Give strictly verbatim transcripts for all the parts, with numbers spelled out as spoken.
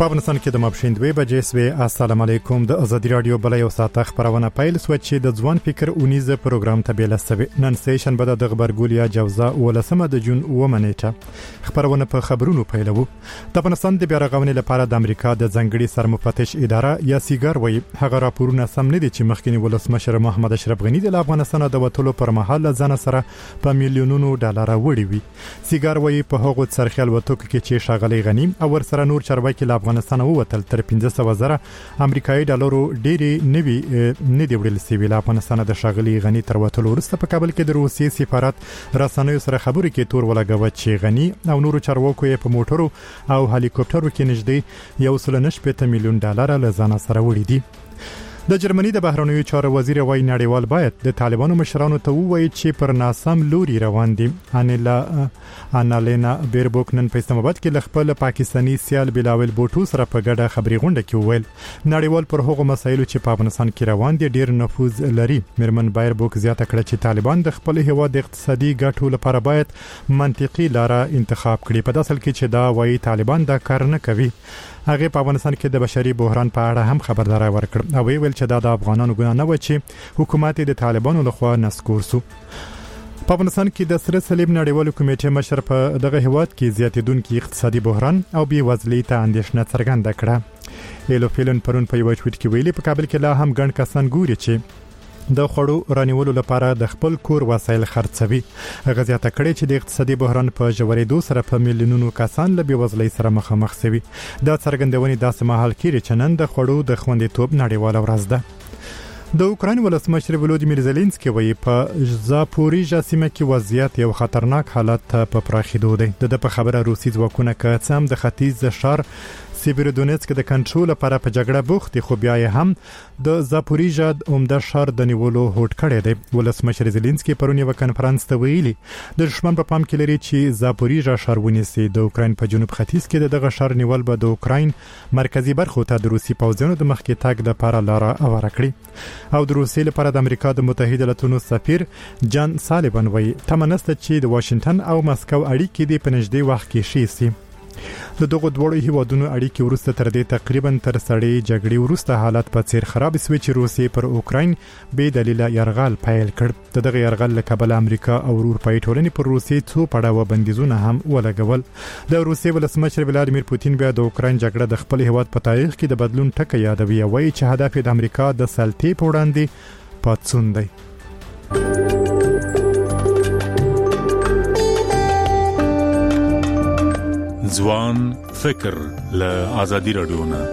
په افغانستان کې د ماپښین دوه بجې سوي. السلام علیکم. د ازادي رادیو بل یو ساعت خبرونه پیل سو چې د ځوان فکر اونیزه پروګرام ته بیل سوي. نن سیشن به د خبرګولیا جوزا ولسمه د جون اومه نیټه خبرونه په خبرونو پیلوو. د افغانستان د بیارغونې لپاره د امریکا د ځنګړي سرمفتش اداره یا سیګار وایي هغه راپورونه سم نه دي چې مخکنی ولسمشر محمد اشرف غنی د افغانستان د وټولو پر مهال ځان سره په میلیونونو ډالر وړي وي. سیګار وایي په هغو سرخیل وټوک کې چې شاغلي غنی او ور سره نور چارواکي افغانستان ووتل تر پنځه سوه زره امریکایي ډالرو ډېری نوي نه دی وړل سوي. افغانستان د شاغلي غنی تر وټولو وروسته په کابل کې د روسي سفارت رسنیو سره خبرې کې تور ولګوي چې غنی او نورو چارواکو یې په موټرو او هلیکوپټرو کې نږدې یو سل نه شپږ میلیون ډالر له ځان سره وړي دي. د جرمني د بهرنیو چارو وزیر وايي نړیوال باید د طالبانو مشرانو ته ووایي چې پر ناسم لوري روان دي. انیلا انالینا بیربوک نن په اسلام آباد کې خپل پاکستانی سیال بلاول بوټو سره په ګډه خبري غونډه کې وویل نړیوال پر هغو مسایلو چې په افغانستان کې روان دي ډیر نفوذ لري. مرمن بیربوک زیاته کړه چې طالبان د خپل هیواد د اقتصادي ګټو لپاره باید منطقي لاره انتخاب کړي. په داسل کې چې دا وايي طالبان دا کار نه کوي. هغه په افغانستان کې د بشري بحران په اړه هم خبرداري ورکړه او ویل چې دا د افغانانو ګناه نه و چې حکومت د طالبانو لخوا نسکور سو. په افغانستان کې د سره صلیب نړیوال کمیټې مشر په دغه هیواد کې زیاتیدونکو اقتصادي بحران او بې وزلۍ ته اندېښنه څرګنده کړه. ایلو فیلن پرون په یو ټویټ کې ویلي په کابل کې لا هم ګڼ کسان ګوري چې د خړو رانیولو لپاره د خپل کور وسایل خرڅوي. هغه زیاته کړې چې د اقتصادي بحران په ژورېدو سره په میلیونونو کسان له بېوزلۍ سره مخامخ شوي. دا څرګندونې داسې مهال کې چې نن د خړو د خوندیتوب نړیواله ورځ ده. د اوکراین ولسمشر ولودیمیر زيلنسکي وایي په زاپوریژا سیمه کې وضعیت یو خطرناک حالت په پراخېدو دی. د په خبره روسي ځواکونه که څه هم د ختیځ شهر سیبیرودونیتسک د کنټرول لپاره په جګړه بوخت خو بیا هم د زاپوریژا عمده شهر د نیولو هوډ کړی دی. ولسمشر زيلنسکي پرون یو کنفرانس ته ویلي د دښمن په پام کې لري چې زاپوریژا شهر ونیسي. د اوکراین په جنوب ختیځ کې دغه شهر نیول به د اوکراین مرکزی برخو ته د روسي پوځونو د مخکې تګ لپاره لار هواره کړي. او د روسي لپاره د امریکا د متحده ایالاتونو سفیر جان سالیوان وایي تمنسته چې د واشنگټن او مسکو اړیکې د پنځدې وخت کې شي سي. د دغه دوړو هیوادونو اړیکې ورسته تر دې تقریبا تر سړې جګړې ورسته حالت په څیر خراب شوی چې روسي پر اوکراین به دلیل يرغل پیل کړ. دغه يرغل له کبل امریکا او اروپאי ټولنې پر روسي څو پړاو بندیزونه هم ولګول. د روسي ولسمشر ولادیمیر پوتین بیا د اوکراین جګړه د خپل هیواد په تاریخ کې د بدلون ټکی یادوي او وايي چې هدف د امریکا د سلطې په وړاندې پاتسون دی. ځوان فکر له ازادي رادیو نه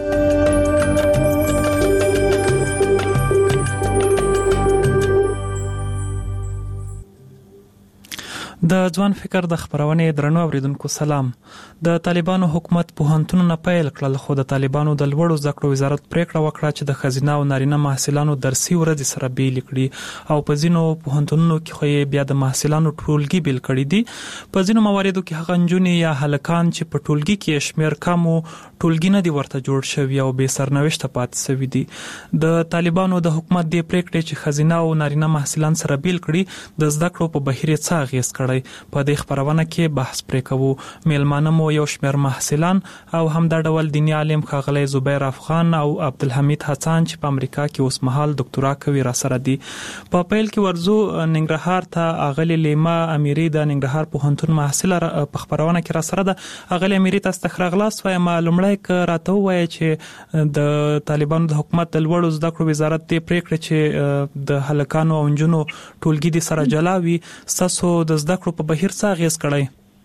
د ځوان فکر د خبرونې درنو اوریدونکو سلام. د طالبانو حکومت پوهنتونونه پیل کړل خو د طالبانو د لوړو زده کړو وزارت پریکړه وکړه چې د خزینه او نارینه محصلانو درسي ورځ سره بیل کړي او په ځینو پوهنتونونو کې خو بیا د محصلانو ټولګي بیل کړي دي. په ځینو مواردو کې هغه نجونې یا هلکان چې په ټولګي کې شمیر کم او ټولګي نه دی ورته جوړ شوی او به سرنوشت پات شوی دي. د طالبانو د حکومت د پریکړې چې خزینه او نارینه محصلان سره بیل کړي د زده کړو په بهیر څه اغیز کړي. په دې خبرونه کې بحث پرې کوو. میلمانه مو یو شمېر محصلان او هم د ډول دیني عالم ښاغلی زبیر افغان او عبدالحمید حسن چې په امریکا کې اوس مهال ډاکټورا کوي را سره دي. په پیل کې ورزو ننګرهار ته اغلی لیما امیری د ننګرهار پوهنتون محصل په خبرونه کې را سره ده. اغلی امیری تاسو تخرغلاس وای معلومړی ک راته وای چې د طالبانو د حکومت د لوړو زده کړو وزارت د پریکړه چې د هلکانو او نجونو ټولګي د سره جلاوي ساسو د زده کړو په بهیر څه اغیز کړی.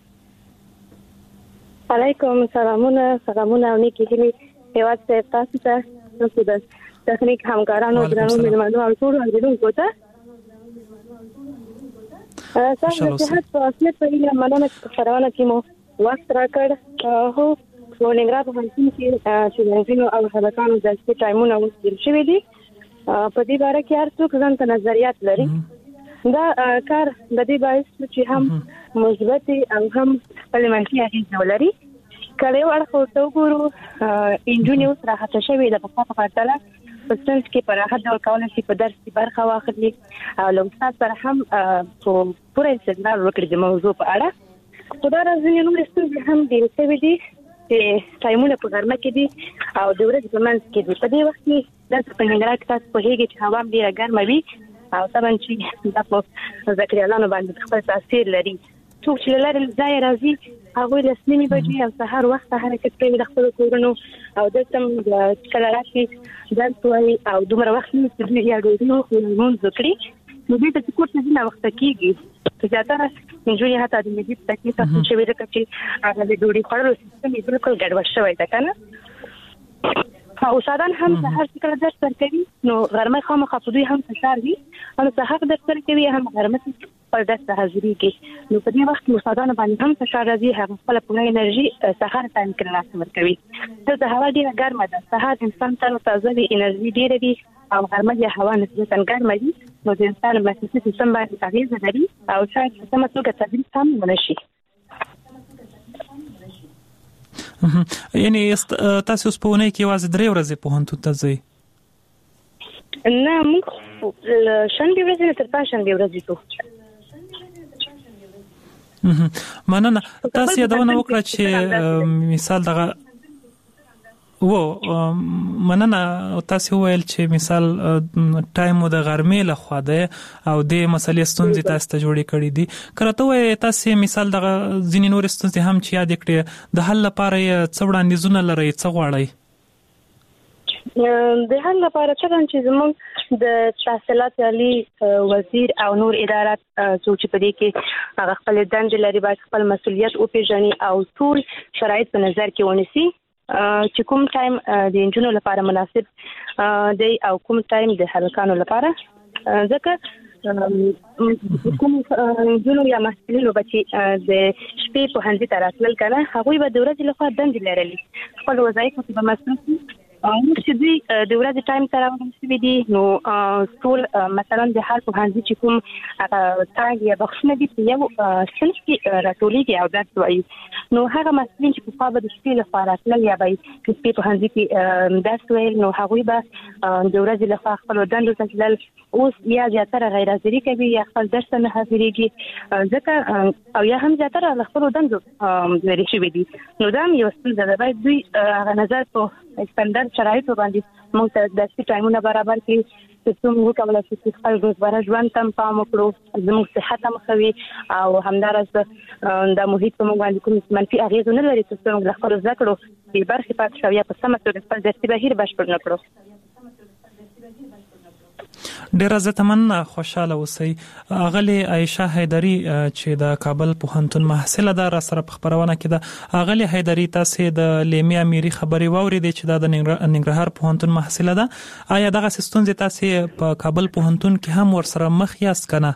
علیکم سلامونه سلامونه او نیکی هیلې هیواد ته تاسو ته تاسو د تخنیک همکارانو درنو مېلمنو او ټول اوریدونکو ته تاسو د صحت په اصل په اړه مننه خبرونه کې مو وخت راکړ. هو ولنګرا په هڅه کې چې نوینو او هلکانو د سپیټ ټایمونه وسیل شوی دي. په دې باره کې هر څوک ځان ته نظریات لري. دا کار د دې باعث چې هم مثبت او هم خپل منفي اغېز ولري. کله یو اړخ ته وګورو انجونیو سره هڅه شوې ده په خپله پرتله په سنس کې پر هغه ډول کولای شي په درس کې برخه واخلي او له استاد سره هم په پوره استدلال وکړي د موضوع په اړه. خو دا راځي نو ستاسو هم د څه دي چې ټایمونه په غرمه کې دي او د ورځې په منځ کې دي. په دې وخت کې د په ننګرهار کې تاسو په هیګي چې هوا ډیره ګرمه وي او طبعا چې د په ذکریالانو باندې خپل تاثیر لري. څوک چې لاره ځای راځي هغه د سنمي بجې او سحر وخت حرکت کوي د خپل کورونو او د تم د کلاراتي درسوي او دومره وخت نه چې یا ډوډۍ خو مونږ کړی نو دې ته کوټه نه وخت کېږي. چې زیاتره منځوي هتا د دې تکلیف څخه چې ویل کېږي هغه د ډوډۍ خوړلو سیستم یې بالکل ګډوډ شوی دی کنه. او سادان هم سحر چې کله درس ورکوي نو غرمه خامخا په دوی هم فشار وي او سحر درس ورکوي هم غرمه په درس حاضرېږي نو په دې وخت کې استادانو باندې هم فشار راځي هغه خپل پوره انرژي سحر ټایم کې راځي ورکوي. د هوا ډیره ګرمه ده سحر انسان ته تازه وي انرژي ډیره وي او غرمه د هوا نسبتا ګرمه وي نو د انسان مسیسي سیستم باندې اغیزه لري او شاید په سمه توګه تدریس هم ونشي. یعنی تاسو اوس په ونې کې یوازې درې ورځې پوهنتون ته ځئ؟ نه موږ شنبه ورځې نه تر پنجشنبه ورځې ځو. مننه. تاسو یادونه وکړه چې مثال دغه و مننه تاسو ویل چې مثال ټایم د غرمې له خوا ده او د مسلې ستونزې تاسو ته جوړې کړې دي. کله ته وایي تاسو مثال دغه ځینې نور ستونزې هم چې یاد کړې د حل لپاره څه وړاندیزونه لرئ څه غواړئ؟ د حل لپاره څنګه چې زموږ د تحصیلات عالی وزیر او نور ادارات چې په دې کې هغه خپل دندې لري باید خپل مسؤلیت وپیژني او ټول شرایط په نظر کې ونیسي چې کوم ټایم د انجونو لپاره مناسب دی او کوم ټایم د هلکانو لپاره ځکه کوم انجونو یا محصلینو بچي د شپې په هندي ته راتلل کنه هغوی به د ورځې لخوا دندې لرلې خپل وظایف په مصرف چې دوی د ورځې ټایم ته راوړل دي نو ټول مثلا د حال په هندي چې کوم تاګ یا بخښنه دي په یو صنف کې راټولېږي او درس وایي نو هغه مسؤلین چې په خوا به د شپې لپاره راتلل یا به د شپې په هندي کې درس ویل نو هغوی به د ورځې لخوا خپل دندو ته تلل اوس یا زیاتره غیر حاضري کوي یا خپل درس نه حاضرېږي ځکه او یا هم زیاتره له خپلو دندو لرې شوي دي نو دا هم یوه ستونزه ده باید دوی هغه نظر په استاندارد شرایطو باندې موږ ته درسي ټایمونه برابر کړي چې څومره وکولی شي چې خپل روزمره ژوند ته هم پام وکړو زموږ صحت هم ښه وي او همداراز دا محیط په موږ باندې کوم منفي اغېز نه لري چې موږ له خپلو زده کړو بې برخې پاتې شو یا په سمه توګه خپل درسي بهیر بشپړ نه کړو. ډیره زه تمنه خوشاله اوسئ. اغلی عایشه حیدری چې د کابل پوهنتون محصله ده را سره په خبرونه کې ده. اغلی حیدری تاسو د لیمي امیری خبري واوریدې چې د ننګرهار پوهنتون محصله ده. آیا دغه ستونزې تاسو په کابل پوهنتون کې هم ورسره مخ یاست کنه؟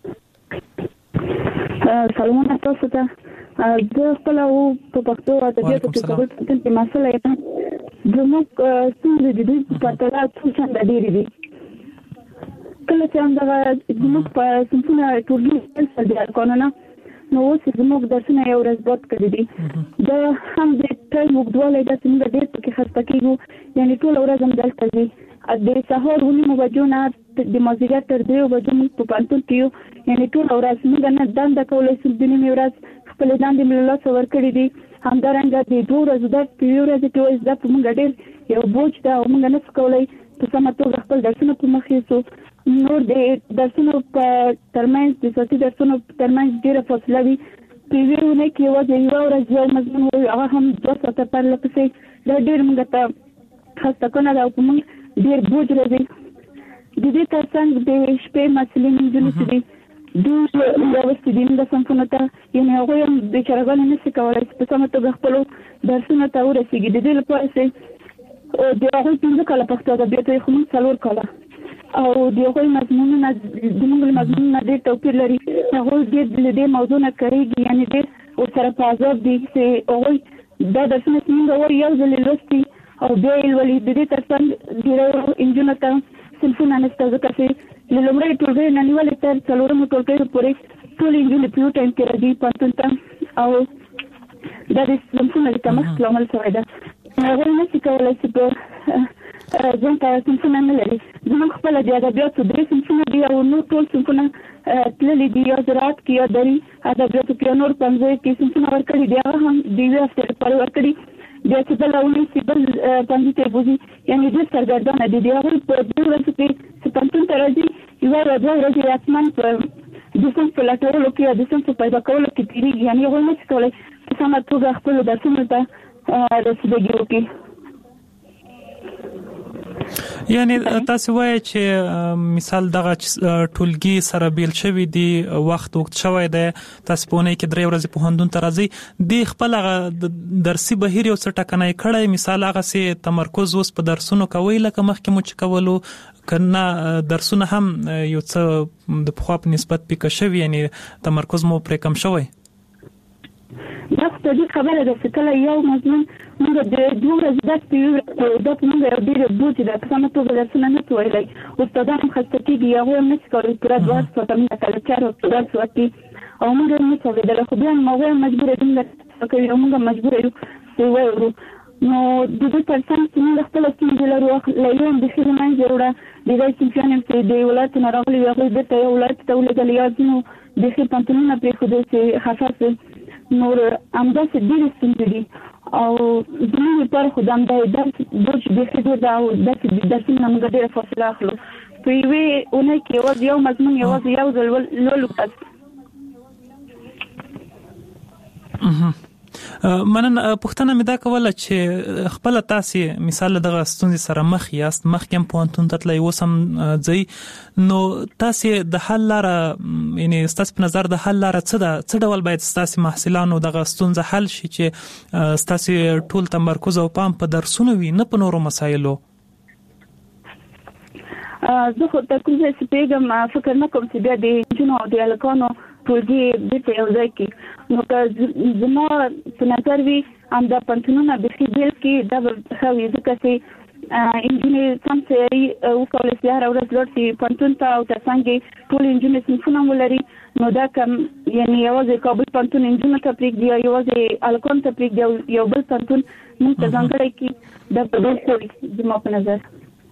سلامونه تاسو ته. زه خپل او په پښتو ادبیاتو کې کابل پوهنتون کې محصله یم. زموږ ستونزې د دې په تړاو څه څنګه ډېرې دي. کله چې هم دغه زموږ په صنفونه ټولګي پیل دي ارکانونه نو اوس زموږ درسونه یو ورځ بعد کړي دي دا هم د ټایم اوږدوالی ده چې موږ ډېر پکې خسته کېږو یعنې ټوله ورځ هم دلته ځي د سهار اوه نیمو بجو نه د مازدیګر تر دریو بجو موږ په پوهنتون کې یو یعنې ټوله ورځ موږ نه دنده کولی شو د نیمې ورځ خپلې دندې مې له لاسه ورکړي دي همدارنګه د دوه ورځو درس په یوې ورځې کې وایي زده په موږ ډېر یو بوج ده او موږ نه شو کولی په سمه توګه خپل درسونه په مخ یوسو نور د درسونو په ترمنځ د ساعتي درسونو په ترمنځ ډېره فاصله وي په یوې اونۍ کې یوازې یوه ورځ یو مضمون وایو هغه هم دوه ساعته پرله پسې دا ډېر موږ ته خسته کنه ده او په موږ ډېر بوج راځي. د دې تر څنګ د شپې محصلین نجونې چې دي دوی راوستي دي موږ صنفونو ته یعنې هغوی هم بېچارهګانې نه شي کولی چې په سمه توګه خپلو درسونو ته ورسېږي. د دې لپاره چې د هغوی پنځه کاله پښتو ادبیاتو یې خو موږ څلور کاله او د هغوی مضمونونه زموږ له مضمونونه ډېر توپیر لري هغوی ډېر له دې موضوع نه کړېږي یعنې ډېر ورسره په عذاب دي چې هغوی دا درسونه چې موږ وایو یو ځل یې لوستي او بیا یې لولي. د دې تر څنګ ډېرو نجونو ته صنفونه نشته ځکه چې له لومړۍ ټولګۍ نه نیولې تر څلورمو ټولګیو پورې ټولې نجونې په یو ټایم کې راځي پوهنتون ته او دا د صنفونو د کمښت لامل شوی ده. هغوی نشي کولی چې په ځان ته صنفونه نه لري. زموږ خپله د ادبیاتو درې صنفونه دي او نور ټول صنفونه تللي دي یا زراعت کې یا دري ادبیاتو کې یا نور پنځه کې صنفونه ورکړي دي هغه هم د یوې هفتې لپاره ورکړي بیا چې بل اولي چې بل باندې ته بوزي یعنی د سرګردانه دي دی هغه په دې ورځ کې چې پنځه تر ورځې یو یا دوه ورځې اسمان په د څنګه په لټولو کې د څنګه په پیدا کولو کې تیریږي یعنی هغه نه څه کولای چې سم توګه خپل درسونه ته رسیدګي وکړي. یعنی تاسو وایي چې مثال دغه ټولګي سره بیل شوی دی وخت وخت شوی دی تاسو په نه کې درې ورځې په هندون ته راځي دی خپل درسي بهیر یو څه ټکنای کړی مثال هغه سي تمرکز اوس په درسونو کوي لکه مخکې مو چې کولو کنه درسونه هم یو څه د خو په نسبت پکې شوی یعنی تمرکز مو پرې کم شوی. دا څه دي خبره ده چې کله یو مضمون موږ د دوه ورځې درس پیو دا په موږ یو ډېر بوج ده په سمه توګه درسونه نه ویلای استادان خسته کېږي هغه هم نشي کولی پر دوه ساعته موږ کله چارو درس وکړي او موږ هم نه څه خو بیا موږ مجبور یو کوي موږ مجبور یو چې وایو نو د دې ترڅنګ چې موږ خپل ستونزې لرو لایوم د خیر نه جوړه د دې چې چې د ولایت نه راغلي هغه د ته ولایت ته ولګل یادنو د خیر پنځونه پرې خو د چې حساس نور امدا چې ډېر ستونزې دي او زموږ پر خدام د درس د خیر دا او د درس نه موږ ډېر فاصله اخلو په یوه اونۍ کې یو مضمون یو یو ځل لولو تاسو منن پښتنه مې دا کوله چې خپل تاسو مثال دغه ستونزې سره مخ یاست مخکې په انتون تطلای وسم ځي نو تاسو د حل لاره یعنی تاسو په نظر د حل لاره څه ده څه ډول باید تاسو محصلانو دغه ستونزه حل شي چې تاسو ټول تمرکز او پام په درسونو وي نه په نورو مسایلو. زه خو د کوم څه پیغام فکر نه کوم چې بیا د جنو او د الکانو ټولګي د ته یو ځای کې نو که زما په نظر وي هم دا پنځونه به خېل کې دا خو ځکه چې انجینر څنګه او کولای شي هر ورځ لورتي پنځون ته او څنګه ټول انجینر څنګه ولري نو دا کوم یعنی یوازې کابل پنځون انجینر ته پریک دی یوازې الکون ته پریک دی یو بل پنځون موږ ته څنګه کې دا په دې څه زما په نظر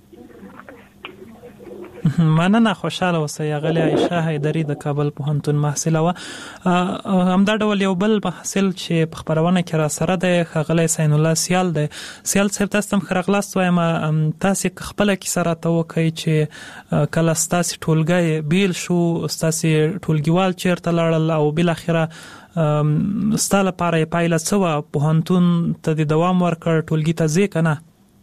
مننه خوشاله اوسئ غلې عائشه حیدری د کابل پوهنتون محصله و همدا ډول یو بل محصل چې په خبرونه کې را سره د غلې سین الله سیال دی سیال صاحب تاسو هم خرغلاست وایم تاسو خپل کې سره توکي چې کله تاسو ټولګي بیل شو تاسو ټولګیوال چیرته لاړل او بل اخره ستاله پاره پایله سوا پوهنتون ته د دوام ورکړ ټولګي ته ځې کنه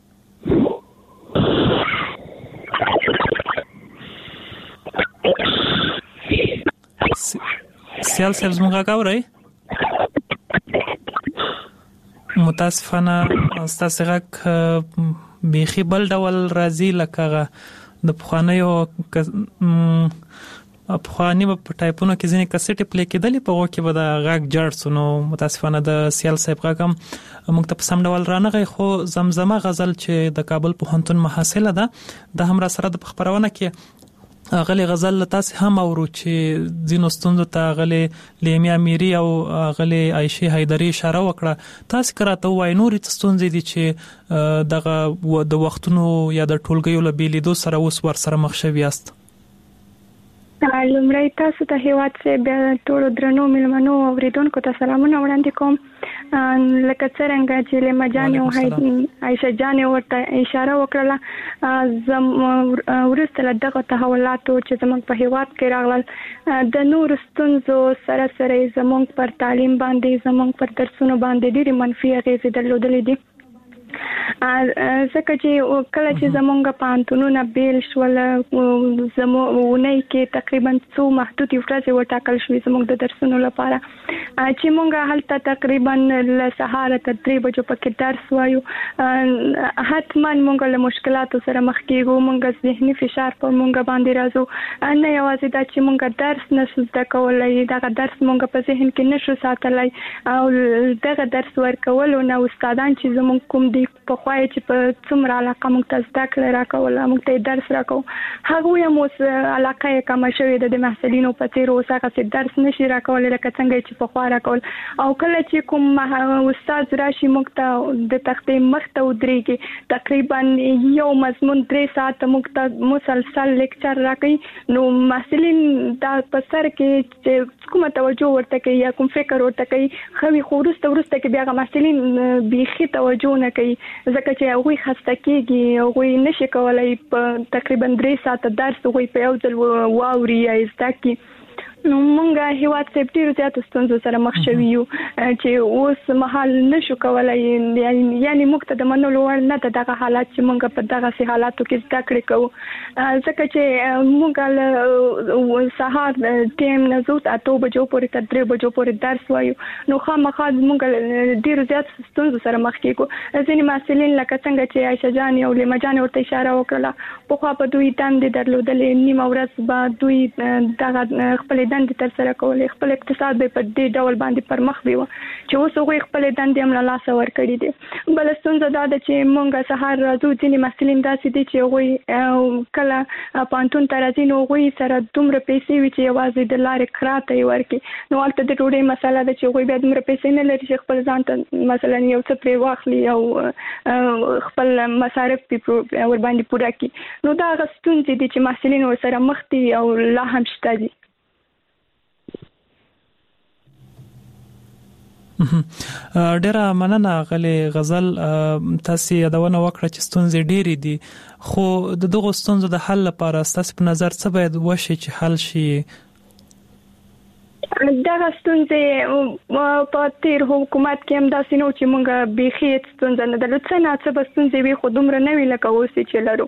سیال صاحب زموږه کاوري متاسفانه تاسو غک بيخي بل ډول راځي لکه د پخوانیو افغاني په ټایپونو کې ځینې کسټ پلی کېدلې په وګه کې به د غاګ جړسونو متاسفانه د سیال صاحب غاګم موږ ته په سم ډول رانغی خو زمزمه غزل چې د کابل پوهنتون محصله ده د هم را سره د خبرونه کې غلي غزل تاسو هم اورو چې زینو ستوندو ته غلي لیمیا میری او غلي عائشه حیدری اشاره وکړه تاسو کراته وای نور ستوندې دي چې دغه د وختونو یا د ټولګیو لبیلیدو سره اوس ور سره مخ شوی است. لومړی تاسو ته هیواد سه بیا ټول درنو ملمنو اوریدونکو ته سلامونه وړاندې کوم لکه څنګه چې له مجاني او عائشه جان ورته اشاره وکړه زم ورسته دغه تحولاتو چې زموږ په هیواد کې راغلل د نور ستونزو سره سره زموږ پر تعلیم باندې زموږ پر درسونو باندې ډېری منفي اغیزې درلودلې دي ځکه چې کله چې زمونږ پانتونونه بیل شول زمونږ کې تقریبا څو محدود ورځې وټاکل شوې زمونږ د درسونو لپاره چې مونږ هلته تقریبا له سهار تر درې بجو پکې درس وایو حتما مونږ له مشکلاتو سره مخ کېږو مونږ ذهني فشار په مونږ باندې راځو نه یوازې دا چې مونږ درس نشو زده کولای دا درس مونږ په ذهن کې نشو ساتلای او دغه درس ورکول او استادان چې زمونږ کوم دي په خوای چې په څومره علاقه موږ ته زده کړه راکول موږ ته درس راکو هغه یې موږ علاقه کم شوی د محصلینو په تیر اوسه چې درس نشي راکول لکه څنګه چې په خوا راکول او کله چې کوم استاد راشي موږ ته د تختې مخ ته ودرېږي تقریبا یو مضمون درې ساعت موږ ته مسلسل لیکچر راکړي نو محصلین دا په سر کې چې کومه توجه ورته کوي یا کوم فکر ورته کوي خوي خورسته ورسته کې بیا محصلین بيخي توجه نه کوي ځکه چې هغه خسته کېږي هغه نشي کولای په تقریبا درې ساعت درس هغه په یو ځل واوري یا زده کړي نو مونږه هیواد سپټیر زیات ستونزو سره مخ شوي یو چې اوس مهال نشو کولای یعنی یعنی موږ ته د منلو وړ نه ته دغه حالات چې مونږ په دغه سي حالاتو کې زده کړې کوو ځکه چې مونږ سهار ټیم نه زو اته بجو پورې تر درې بجو پورې درس وایو نو خامخا مونږ ډیر زیات ستونزو سره مخ کېږو ځینې مسلین لکه څنګه چې عائشہ جان او لیما جان ورته اشاره وکړه په خوا په دوی تاندې درلودلې نیمه ورځ بعد دوی دغه خپل دندې تر سره کولې خپل اقتصاد به په دې ډول باندې پر مخ وي چې اوس هغه خپل دندې هم له لاسه ورکړي دي بل ستونزه دا ده چې مونږه سهار راځو ځینې مسلین داسې دي چې هغه کله پانتون ته راځي نو هغه سره دومره پیسې وي چې یوازې د لارې کراته یې ورکړي نو هلته د ډوډۍ مسله ده چې هغه بیا دومره پیسې نه لري چې خپل ځان ته مثلا یو څه پرې واخلي او خپل مصارف په ور باندې پوره کړي نو دا هغه ستونزې دي چې مسلین ورسره مخ دي او لا هم شته دي ډیره مننه غلي غزل تاسو یادونه وکړه چې ستونزې ډېرې دي خو د دغه ستونزو د حل لپاره تاسو په نظر څه باید وشي چې حل شي دغه ستونزې په تیر حکومت کې هم داسې نو چې مونږ بيخي ستونزه نه درلود څه نه څه به ستونزې وي خو دومره نه وي لکه اوس چې لرو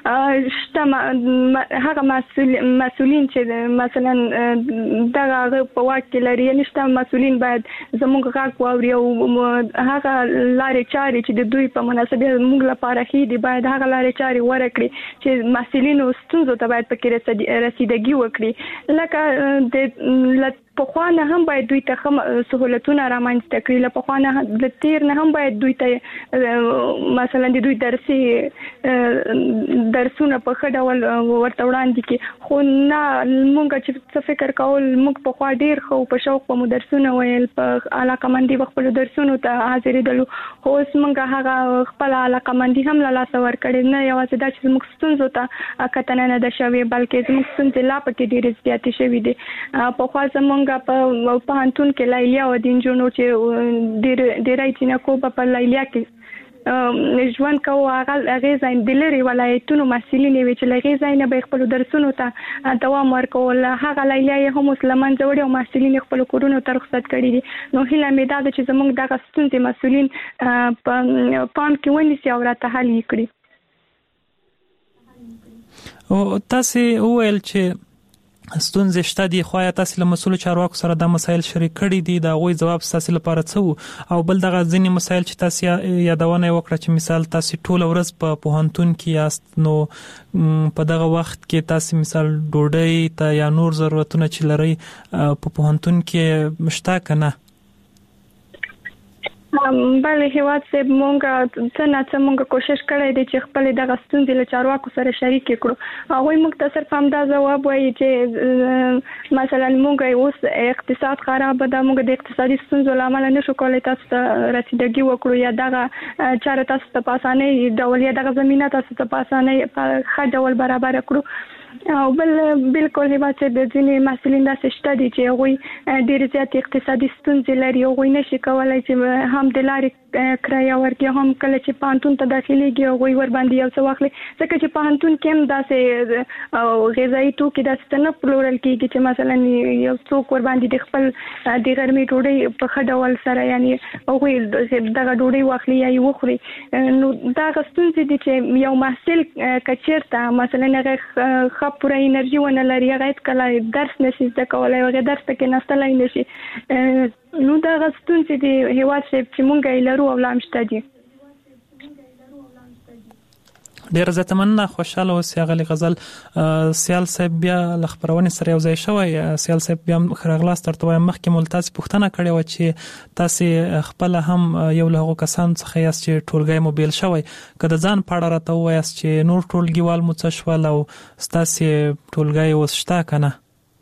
شته هغه مسؤلین چې مثلا دغه په واک کې لري نشته مسؤلین باید زموږ غږ واوري او هغه لارې چارې چې د دوی په مناسبه موږ لپاره خې دي باید هغه لارې چارې ورکړي چې مسؤلینو ستونزو ته باید پکې رسیدګي وکړي لکه د په خوانه هم باید دوی ته سہولتونه رامنځته کړي له په خوانه د تیر نه هم باید دوی ته مثلا د دوی درسي درسونه په خډول ورته وړاندې کې خو نه مونږ چې څه فکر کول مونږ په خوا ډیر خو په شوق په درسونه ویل په علاقه مندي خپل درسونو ته حاضرېدل خو اوس مونږ هغه خپل علاقه مندي هم له لاس ور کړی نه یوازې دا چې موږ ستونزو ته کتنه نه ده شوې بلکې موږ ستونزې لا پکې ډېرې زیاتې شوې دي په خوا زمونږ په پانتون کې لایلیا او دینجونو چې ډېر ډېرای چې نه کو په لایلیا کې ژوند کوو هغه هغې ځای د لرې ولایتونو محصلین وي چې له هغې ځای نه به خپلو درسونو ته دوام ورکول هغه لایلیا یې هم اوس له منځه وړي او محصلین یې خپلو کورونو ته رخصت کړي دي نو هیله مې دا ده چې زموږ دغه ستونزې مسؤلین په پام کې ونیسي او راته حل یې کړي او تاسو وویل چې ستونزې شته دي خو یا تاسو له مسؤل چارواکو سره د مسایل شریک کړي دي دا غوي جواب تاسو لپاره څه او بل دغه ځینې مسایل چې تاسو یادونه وکړه چې مثال تاسو ټول ورځ په پوهنتون کې یاست نو په دغه وخت کې تاسو مثال ډوډۍ ته یا نور ضرورتونه چې لري په پوهنتون کې مشته کنه بله هیواد صاحب مونږ څه نه څه مونږ کوشش کړی دی چې خپل دغه ستونزې له چارواکو سره شریک کړو هغوی موږ ته صرف همدا ځواب وایي چې مثلا مونږ اوس اقتصاد خراب ده مونږ د اقتصادي ستونزو له امله نشو کولی تاسو ته رسیدګي وکړو یا دغه چاره تاسو ته په اسانۍ ډول یا دغه زمینه تاسو ته په اسانۍ په ښه ډول برابر کړو او بل بالکل هیواد صاحب د ځینې محصلین داسې شته دي چې هغوی ډېرې زیاتې اقتصادي ستونزې لري هغوی نشي کولی چې هم د لارې کرایه ورکړي هم کله چې پوهنتون ته داخلېږي هغوی ورباندې یو څه واخلي ځکه چې پوهنتون کې هم داسې غذایي توکي داسې ته نه پلورل کېږي چې مثلا یو څوک ورباندې د خپل د غرمې ډوډۍ په ښه ډول سره یعنی هغوی دغه ډوډۍ واخلي یا یې وخوري نو دغه ستونزې دي چې یو محصل که چېرته مثلا هغه ښه پوره انرژي ونه لري هغه هېڅکله درس نشي زده کولی هغې درس ته کېناستلی نشي نو دغه ستونزې د هیواد صاحب چې مونږ یې لرو او لا هم شته دي ډیر زه مننه خوشاله اوسې غلي غزل سیال صاحب بیا لخبرونه سره یو ځای شوی سیال صاحب بیا خرغلاس ترته وایم مخکې ملتاز پوښتنه کړې و چې تاسو خپل هم یو له کسان څخه یاست چې ټولګي موبایل شوی کله ځان پاړه راته وایست چې نور ټولګیوال مو څه شول او ستاسو ټولګي وسشتا کنه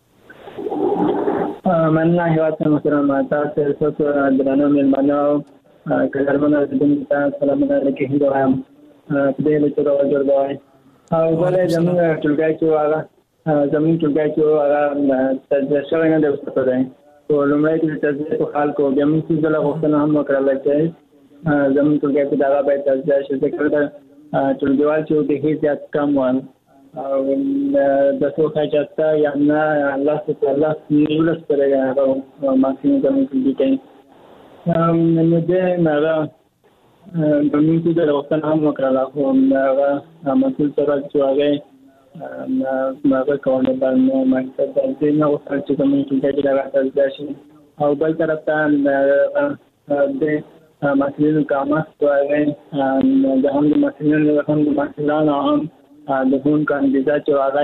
مننه هیواد محترم تاسو څو درنو ملمنو کلمونه د دې سلامونه لکه هیوایم په دې له چرته ورځي او ولې زموږ ټولګي چې هغه زموږ ټولګي چې هغه تاسو شوی نه دی وسته دی او لومړی چې تاسو په حال کو بیا موږ څه ډول غوښتنه هم وکړل چې زموږ ټولګي په دغه باید تاسو چې څنګه دا ټولګیوال چې د هیڅ ځات کم وان او د څو خاطر یا نه الله تعالی نیولس پرې هغه ماکسینګ زموږ ټولګي ام نو دې نه د موږ د وختن هم وکړل خو هغه مسول سره چې هغه ما کومه باندې مقصد دې نه وکړ چې کومې ټولګي راغلی داشي او بل طرف ته د مسلینو کامه سوالې د هم د مسلینو هم د مسلانو هم د هون کاندیدا چې هغه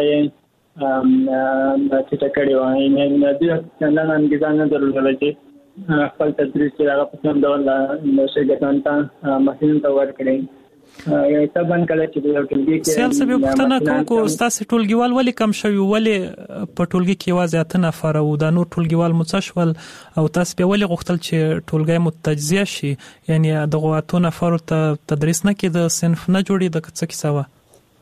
یې چې تکړه وایي نه د څنګه انګیزه نه درلودل چې خپل تدریس چې هغه په کوم ډول د شګتان ته مسلین ته ورکړي یو تبن کله چې د ټولګي کې سیال سبب پښتنه کوم کو تاسو ټولګیوال ولې کم شوی ولې په ټولګي کې واځي اته نفر او د نور ټولګیوال متصول او تاسو به ولې غوښتل چې ټولګي متجزیه شي یعنی دغه اته نفر ته تدریس نه کې د صنف نه جوړي د څه کیسه و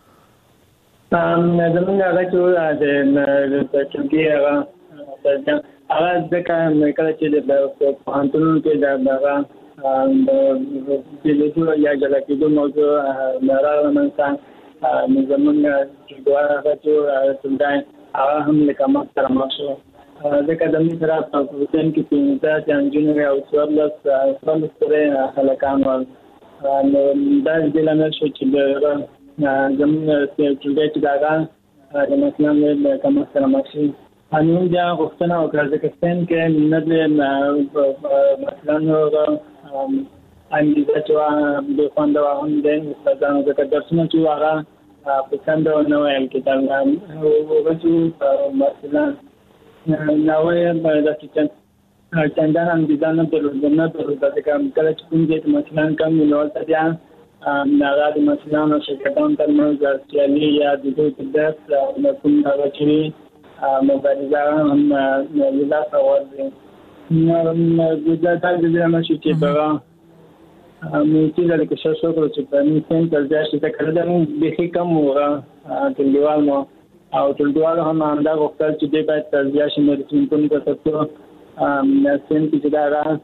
ام زمونږ هغه چې د ټولګي هغه هغه ځکه کله چې د پوهنتونونو کې د هغه د فلسفي یا جلکې موضوع راغله منځ نو زمونږ چې دوه هغه چې ټولګي هغه هم لکه ما سره مخ شو ځکه د موږ سره په پوهنتون کې پنځه انجینر او څوارلس څوارلس سره هلکان ول نو دا د لامل شو چې د زمونږ ټولګي چې هغه د مثلا د کوم سره مخ شي انو بیا غوښتنه وکړه چې کستان کې نه مثلا نو انګلیسي چې د فاندو هم د استادانو د درسونو چې هغه په څنډه نو ویل کېدل او ورته مثلا نو یې د کیچن څنګه انګلیسي نه درلودل نه درلودل چې کله چې کوم دې مثلا کوم نو بیا ناغه د مثلا نو شرکتان تر موږ چې یا د دې درس نو کوم هغه چې مبارزه هم ویلا ورځي نو د دې د دې ماشي چې دا مې چې د کې شاو شو چې په نن څنګه ځای چې کله نو به کم وره ټولګیوال نو او ټولګیوال هم انده وختل چې د باید تربیه شي مې څنګه په تاسو ام سن چې دا را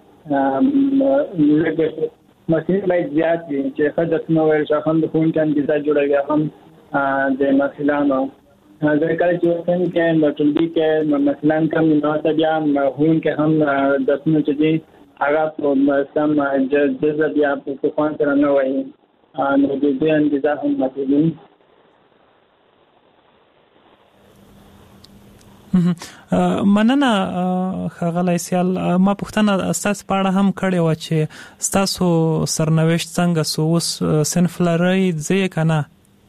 لږه مسله باید زیات چې خدای نو ور ځخم د خون کان دي ځای جوړوي هم د مسلانو اگر کله چې څنګه کې د ټولګي کې مثلا کوم نو ته بیا هون کې هم د څنګه چې دي هغه په سم جزء بیا په خوان سره نه وایي نو د دې انتظار هم مطلوب مننه خغلی سیال ما پوښتنه اساس پاړه هم کړې و چې تاسو سرنوشت څنګه سو اوس صنف لري ځای کنه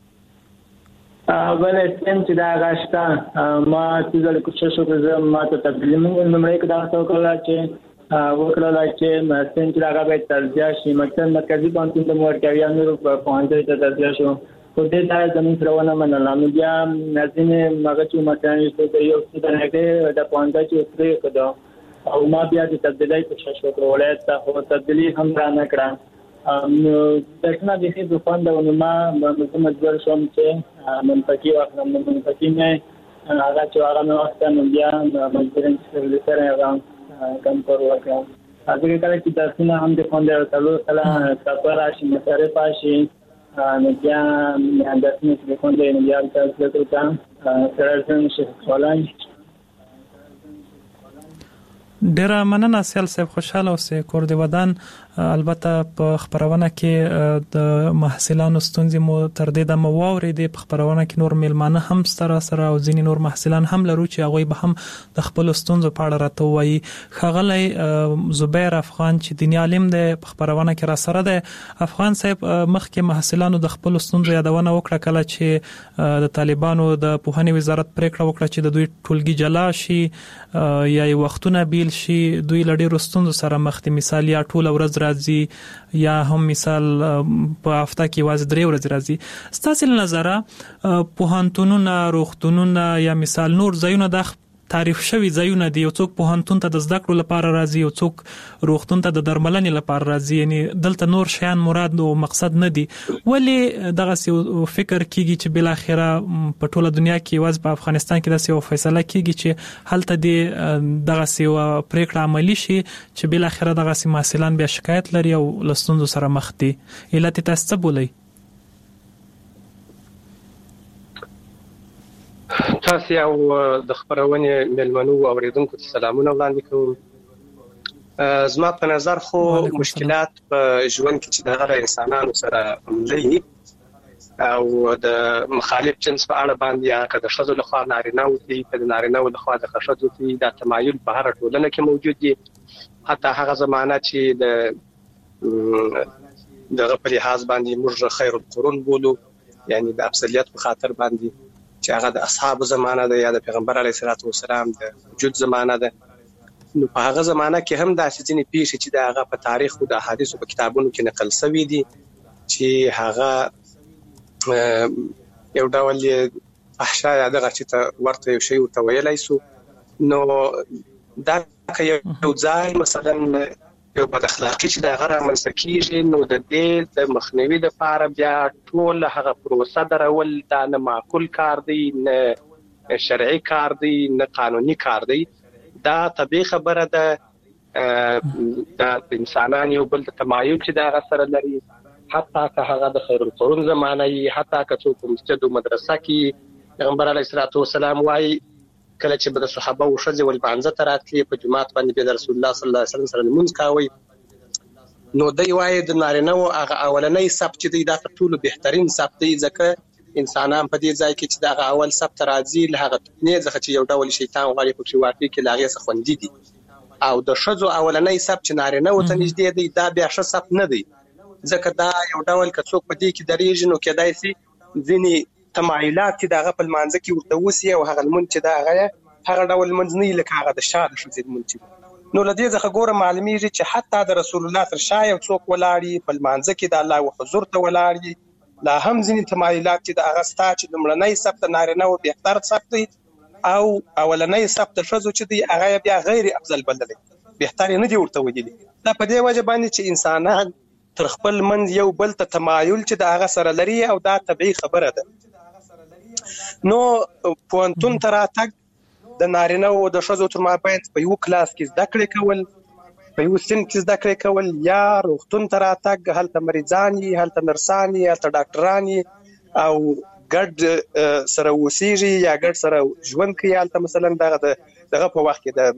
ولې څنګه چې دا غاشتا ما چې د کوشش وکړم ما ته تبلیغ نمبر یک دا وکړل چې وکړل چې څنګه چې هغه به ترجیح شي مکتب مرکزی پانتون د مور کوي نو په پوهنځي ته ترجیح شو خو دې دا زموږ سره نه منل نو بیا نازینه مګه چې مکان یې یو څه درنګه د پوهنځي چې پرې کړو او ما بیا د تبدیلي کوشش وکړ ولایت ته خو تبدیلی هم را نه کړم نو دښنه د هیڅ فاندونو ما مجبور شوم چې منطقي واخلم منطقي نه هغه چې هغه نو اصلا بیا مجبور شوم چې سره هغه کم پر وکړم هغه کله چې تاسو هم د فاندو تلو سره تاسو راشي مصرف شي نو بیا د تاسو د فاندو نه بیا تاسو ته سره څنګه شي ولای ډیره مننه سیال صاحب، خوشاله اوسئ. کور دی ودان. البته په خبرونه کې د محصلانو ستونزې مو تر دې د مواورې د خبرونه کې نور میلمانه هم سره سره او ځینې نور محصلان هم لرو چې هغه به هم د خپل ستونزو په اړه راته وایي. ښاغلی زبیر افغان چې دیني عالم دی په خبرونه کې را سره دی. افغان صاحب، مخکې محصلانو د خپل ستونزو یادونه وکړه کله چې د طالبانو د پوهنې وزارت پریکړه وکړه چې د دوی ټولګي جلا شي یا وختونه بیل شي. دوی لړ ستونزو سره مخ دي، مثال یا ټول ورځ راځي یا هم مثال په هفته کې واز درې ورځې راځي. ستاسو نظر پوهنتونونه، روغتونونه یا مثال نور ځایونه د تعریف شوی ځایونه دي، یو څوک پوهنتون ته د زده کړو لپاره راځي، یو څوک روغتون ته د درملنې لپاره راځي، یعنی دلته نور شیان مراد او مقصد نه دي. ولې دغه فکر کیږي چې بل اخره په ټوله دنیا کې واز په افغانستان کې داسې یو فیصله کیږي چې هلته د دغه سیو پریکړه عملی شي چې بل اخره دغه سیمه محصلان بیا شکایت لري او لستونزو سره مخ دي؟ علت تاسو څه بولئ؟ تاسو او د خبرونې ملمنو او اوریدونکو ته سلامونه وړاندې کوم. زما په نظر خو مشکلات په ژوند کې چې د انسانانو سره عملي او د مخالف جنس په اړه باندې یا که د ښځو لخوا نارینه وي که د نارینه لخوا د ښځو وي، دا تمایل په هر ټولنه کې موجود دي. حتی هغه زمانه چې د دغه په لحاظ باندې موږ خیر القرون بولو، یعنی د افضلیت په خاطر باندې چې هغه د اصحاب زمانه ده یا د پیغمبر علیه الصلاۃ والسلام د وجود زمانه ده. نو په هغه زمانه کې هم داسې ځینې پیښې چې د هغه په تاریخ او د احادیثو په کتابونو کې نقل شوي دي چې هغه یو ډول فحشا یا دغه چې ته ورته یو شی ورته ویلی سو. نو دا که یو ځای مثلا یو بد اخلاقي چې د هغه رامنځته کېږي، نو د دې د مخنیوي دپاره بیا ټول هغه پروسه درول دا نه معقول کار دی، نه شرعي کار دی، نه قانوني کار دی. دا طبیعي خبره ده د انسانان یو بل ته تمایل چې د هغه سره لري. حتی که هغه د خیر القرون زمانه وي، حتی که څوک په مسجد او مدرسه کې پیغمبر علیه الصلاۃ والسلام وایي کله چې به د صحابه او ښځې ولمانځه ته راتلې په جومات باندې به د رسول الله صلی الله علیه وسلم سره لمونځ کوئ، نو دی وایي د نارینه‌و هغه اولنی صف چې دی دا تر ټولو بهترین صف دی، ځکه انسانان په دې ځای کې چې دغه اول صف ته راځي له هغه فتنې څخه چې یو ډول شیطان غواړي پکې واقع کړي له هغې څخه خوندي دي. او د ښځو اولنی صف چې نارینه‌و ته نږدې دی دا بیا ښه صف نه دی، ځکه دا یو ډول که څوک په دې کې درېږي نو کېدای شي ځینې تمایلات چې د هغه په لمانځه کې ورته وسي او هغه لمونځ چې د هغه هغه ډول لمونځ نه وي لکه هغه د شا د ښځې لمونځ چې. نو له دې څخه ګوره معلومیږي چې حتی د رسول الله تر شا یو څوک ولاړ وي په لمانځه کې د الله و حضور ته ولاړ وي، لا هم ځینې تمایلات چې د هغه ستا چې لومړنی صف د نارینه‌و بهتر صف دی او اولنی صف د ښځو چې دی هغه بیا غیر افضل بللی، بهتر یې نه دي ورته ویلي. دا په دې وجه باندې چې انسانان تر خپل منځ یو بل ته تمایل چې د هغه سره لري او دا طبیعي خبره ده. نو پوهنتون ته راتګ د نارینه‌و او د ښځو تر مابین په یو کلاس کې زده کړې کول، په یو صنف کې زده کړې کول، یا روغتون ته راتګ هلته مریضان وي، هلته نرسان وي، هلته ډاکټران وي او ګډ سره اوسېږي یا ګډ سره ژوند کوي. هلته مثلا دغه دغه په وخت کې د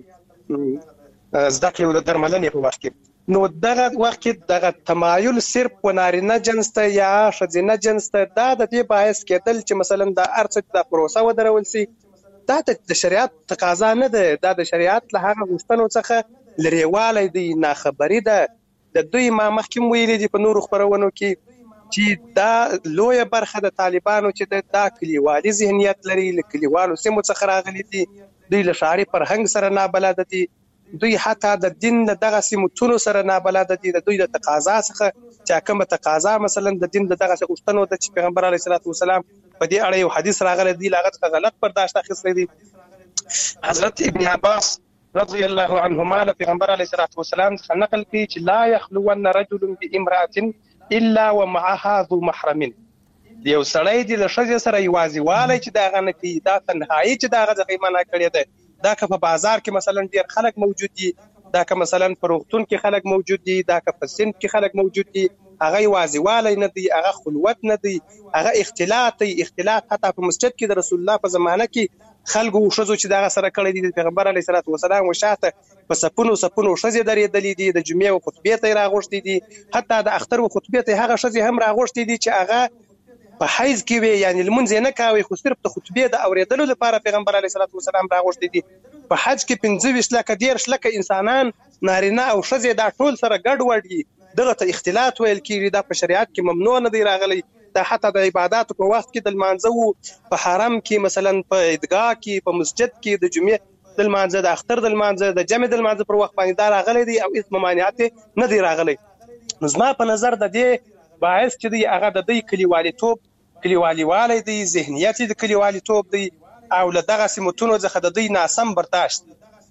زده کړې او د درملنې په وخت کې، نو دغه وخت کې دغه تمایل صرف په نارینه جنس ته یا ښځینه جنس ته دا د دې باعث کېدل چې مثلا د هر څه د پروسه ودرول سي. دا د شریعت تقاضا نه ده، دا د شریعت له هغه غوښتنو څخه لرېوالی دی، ناخبري ده. د دوی ما مخکې ویلي دي په نورو خپرونو کې چې دا لویه برخه د طالبانو چې دا کلیوالي ذهنیت لري، له کلیوالو سیمو څخه راغلي دي، دوی له ښاري فرهنګ سره نابلده دي، دوی حتی د دین د دغسې متونو سره نابلده دي، د دوی د تقاضا څخه چې کومه تقاضا مثلا د دین د دغسې غوښتنو ده چې پیغمبر علیه الصلاۃ والسلام په دې اړه یو حدیث راغلی دی، له هغه څخه غلط برداشت اخیستی دی. حضرت ابن عباس رضی الله عنهما له پیغمبر علیه الصلاۃ والسلام څخه نقل کړي چې لا یخلون رجل بامرأة الا ومعها ذو محرم. یو سړی دی له ښځې سره یوازیوالی چې د هغه نه کوي، دا تنهایي چې د هغه څخه منع کړې ده. دا که په بازار کې مثلا ډېر خلک موجود دي، دا که مثلا په روغتون کې خلک موجود دي، دا که په صنف کې خلک موجود دي، هغه یوازیوالی نه دی، هغه خلوت نه دی، هغه اختلاط دی. اختلاط حتی په مسجد کې د رسول الله په زمانه کې خلکو شزو چې دغه سره کړی دي پیغمبر علیه الصلاۃ والسلام وشاته په سپونو سپونو شزې درېدلې دي د جمعې او خطبې ته راغوښتي دي حتی د اختر او خطبې ته هغه شزې هم راغوښتي دي چې هغه په حیض کې وي یعنی لمونځ نه کوي خو صرف د خطبې د اوریدلو لپاره پیغمبر علیه الصلاۃ والسلام راغوښتي دي په حج کې پنځه ویشت لکه دېرش لکه انسانان نارینه او ښځې دا ټول سره ګډ وډ دي دغه ته اختلاط ویل کېږي دا په شریعت کې ممنوع نه دی راغلی دا حتی د عباداتو په وخت کې د لمانځه په حرم کې مثلا په عیدګاه کې په مسجد کې د جمعې د لمانځه د اختر د لمانځه د جمعې د لمانځه پر وخت باندې دا راغلی دی او هیڅ ممانعت نه دی راغلی نو زما په نظر د دې باعث چې دی هغه د دې کلیواليتوب کلیوالي دی ذهنیت د کلیواليتوب دی او له دغه سمتونو څخه د دې ناسم برداشت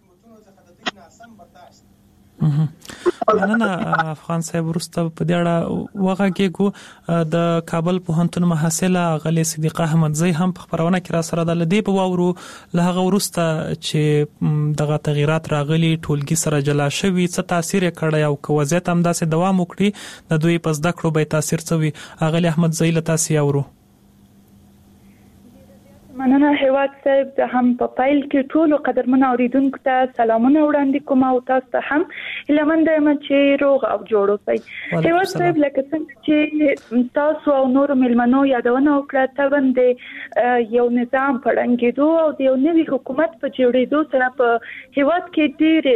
مننه افغان صاحب ورسته په دې اړه وغږیږو د کابل پوهنتون محصله غلې صدیقه احمدزی هم په خبرونه کې را سره د لدی په واورو له هغه ورسته چې دغه تغیرات راغلي ټولګي سره جلا شوي څه تاثیر کړی او که وضعیت هم داسې دوام وکړي د دوی په زده کړو به تاثیر څه وي غلې احمدزی له تاسو اورو مننه هیواد صاحب د هم په پایل کې ټول قدرمن اوریدونکو ته سلامونه وړاندې کوم او تاسو ته هم هیله یم چې روغ او جوړ اوسئ هیواد صاحب لکه څنګه چې تاسو او نور ملمنو یادونه وکړه تبند یو نظام پړنګېدو او د یو نوي حکومت په جوړېدو سره په هیواد کې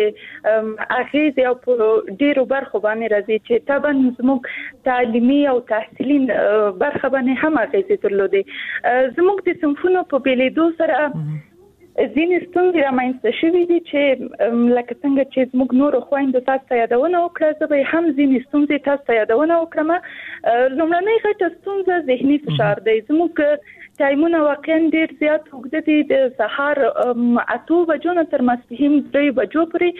ډېر اغیز او ډېر برخو باندې راځي چې تبند زموږ تعلیمي او تحصیلي برخه باندې هم اغیز درلودې زموږ د صنفونو په بیلیدو سره ځینې ستونزې رامنځته شوي دي چې لکه څنګه چې زموږ نورو خویندو تاسو ته یادونه وکړه زه به هم ځینې ستونزې تاسو ته یادونه وکړم لومړنۍ غټه ستونزه ذهني فشار دی زموږ ټایمونه واقعا ډېر زیات اوږده دي د سهار اتو بجو نه تر ماسپښین درې بجو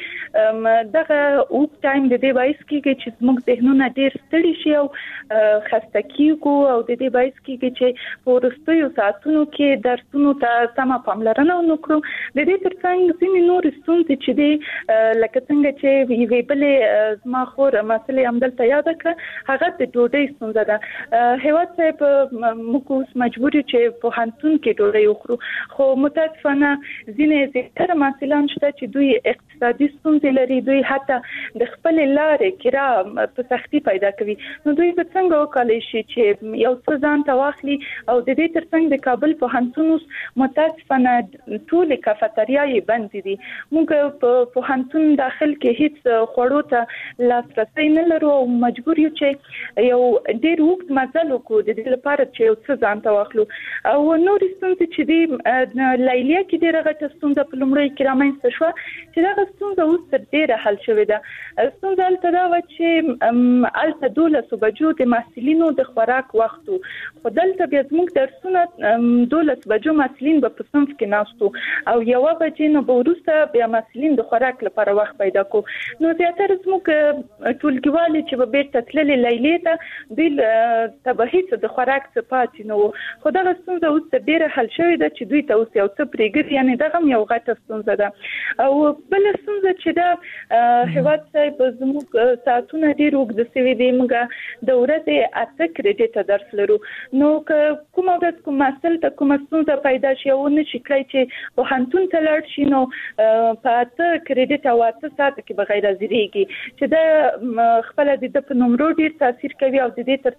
پورې دغه اوږد ټایم د دې باعث کېږي چې زموږ ذهنونه ډېر ستړي شي او خسته کېږو او د دې باعث کېږي چې په وروستیو ساعتونو کې درسونو ته سمه پاملرنه ونه کړو د دې ترڅنګ ځینې نورې ستونزې چې دي لکه څنګه چې یوې بلې زما خور مسلې همدلته یاده کړه هغه د ډوډۍ ستونزه ده هیواد صاحب موږ اوس مجبور یو چې پوهنتون کې ډوډۍ وخورو خو متاسفانه ځینې زیاتره محصلان شته چې دوی اقتصادي ستونزې لري دوی حتی د خپل لارې کرا په سختي پیدا کوي نو دوی به څنګه وکولای شي چې یو څه ځان ته واخلي او د دې ترڅنګ د کابل پوهنتون متاسفانه ټول کافتریاوې بند دي موږ په پوهنتون داخل کې هیڅ خوړو ته لاسرسي نه لرو او مجبور یو چې یو ډېر وخت مزل وکړو د دې لپاره چې یو څه ځان ته واخلو او نور ستونزې چې دی لایلیا کې ډېره غټه ستونزه په لومړي کې رامنځته شوه چې دغه ستونزه اوس تر ډېره حل شوې ده ستونزه هلته دا وه چې هلته دولسو بجو د محصلینو د خوراک وخت و خو دلته بیا زموږ درسونه دولس بجو محصلین به په صنف کې ناست وو او یوه بجې نو به وروسته بیا محصلین د خوراک لپاره وخت پیدا کړو نو زیاتره زموږ ټولګیوالې چې به بیرته تللې لیلې ته دوی ته به هېڅ د خوراک څه پاتې نه و خو دغه ستونزه اوس ډېره حل شوې ده چې دوی ته اوس یو څه پرېږدي یعنې دغه هم یو غټه ستونزه ده او بله ستونزه چې ده هیواد صاحب زموږ ساعتونه ډېر اوږده سوي دي موږ د ورځې اته کریډیټه درس لرو نو که کومه ورځ کوم محصل ته کومه ستونزه پیدا شي او ونه شي کړی چې پوهنتون ته لاړ شي نو په اته کریډیټ او اته ساعته کې به غیر حاضرېږي چې دا خپله د ده په نمرو ډېر تاثیر کوي او د دې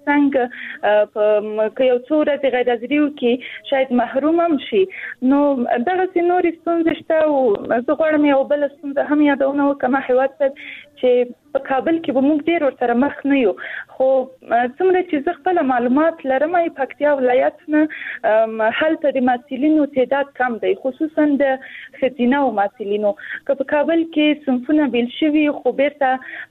ترڅنګ که یو څو ورځې غیر حاضري وکړي شاید محروم هم شي نو دغسې نورې ستونزې شته او زه غواړم یو بله ستونزه هم یادونه وکړم هیواد صاحب چې په کابل کې به موږ ډېر ورسره مخ نه یو خو څومره چې زه خپله معلومات لرم پکتیا ولایت نه هلته د محصلینو تعداد کم دی خصوصا د ښځینهو محصلینو که په کابل کې صنفونه بیل شوي خو بیرته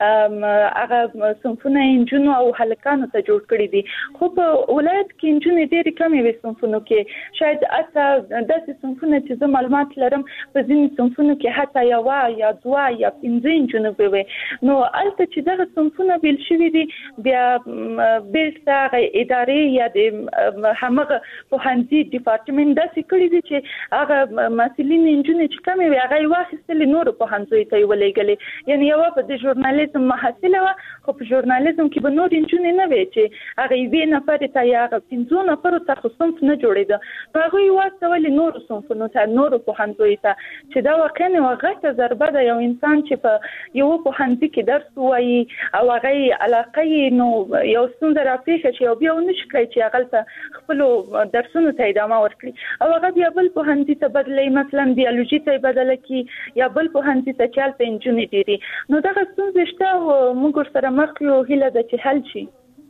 هغه صنفونه نجونو او هلکانو ته جوړ کړي دي خو په ولایت کې نجونې ډېرې کمې وي صنفونو کې شاید حتی داسې صنفونه چې زه معلومات لرم په ځینې صنفونو کې حتی یوه یا دوه یا پنځه نجونې به وي نو البته چې دغه صنفونه بیل شوي دي بیا بیرته ادارې یا د همغه پوهنځي ډپارټمنټ داسې کړی دي چې هغه مسلین انجونې چې کمې وي هغه واخیستلې نور پوهنځیو ته ولېږلې، یعنی یو په د ژورنالیزم محصله وه خو په ژورنالیزم کې به نور انجونې نه وي چې هغه یوې نفرې ته یا هغه پنځو نفرو ته خو صنف نه جوړېده، نو هغوی واستولې نورو صنفونو ته نورو پوهنځیو ته چې دا واقعا یوه غټه ضربه ده. یو انسان چې په یو پوهنځي کې درس ووایي او هغه یې علاقه یې نو یو ستونزه راپېښه شي او بیا ونه شي کړی چې هغلته خپلو درسونو ته ادامه ورکړي او هغه بیا بل پوهنځي ته بدلوي، مثلا بیولوژي ته یې بدله کړي یا بل پوهنځي ته چې هلته انجونې ډېرې، نو دغه ستونزې شته او موږ ورسره مخ یو، هیله ده چې حل شي.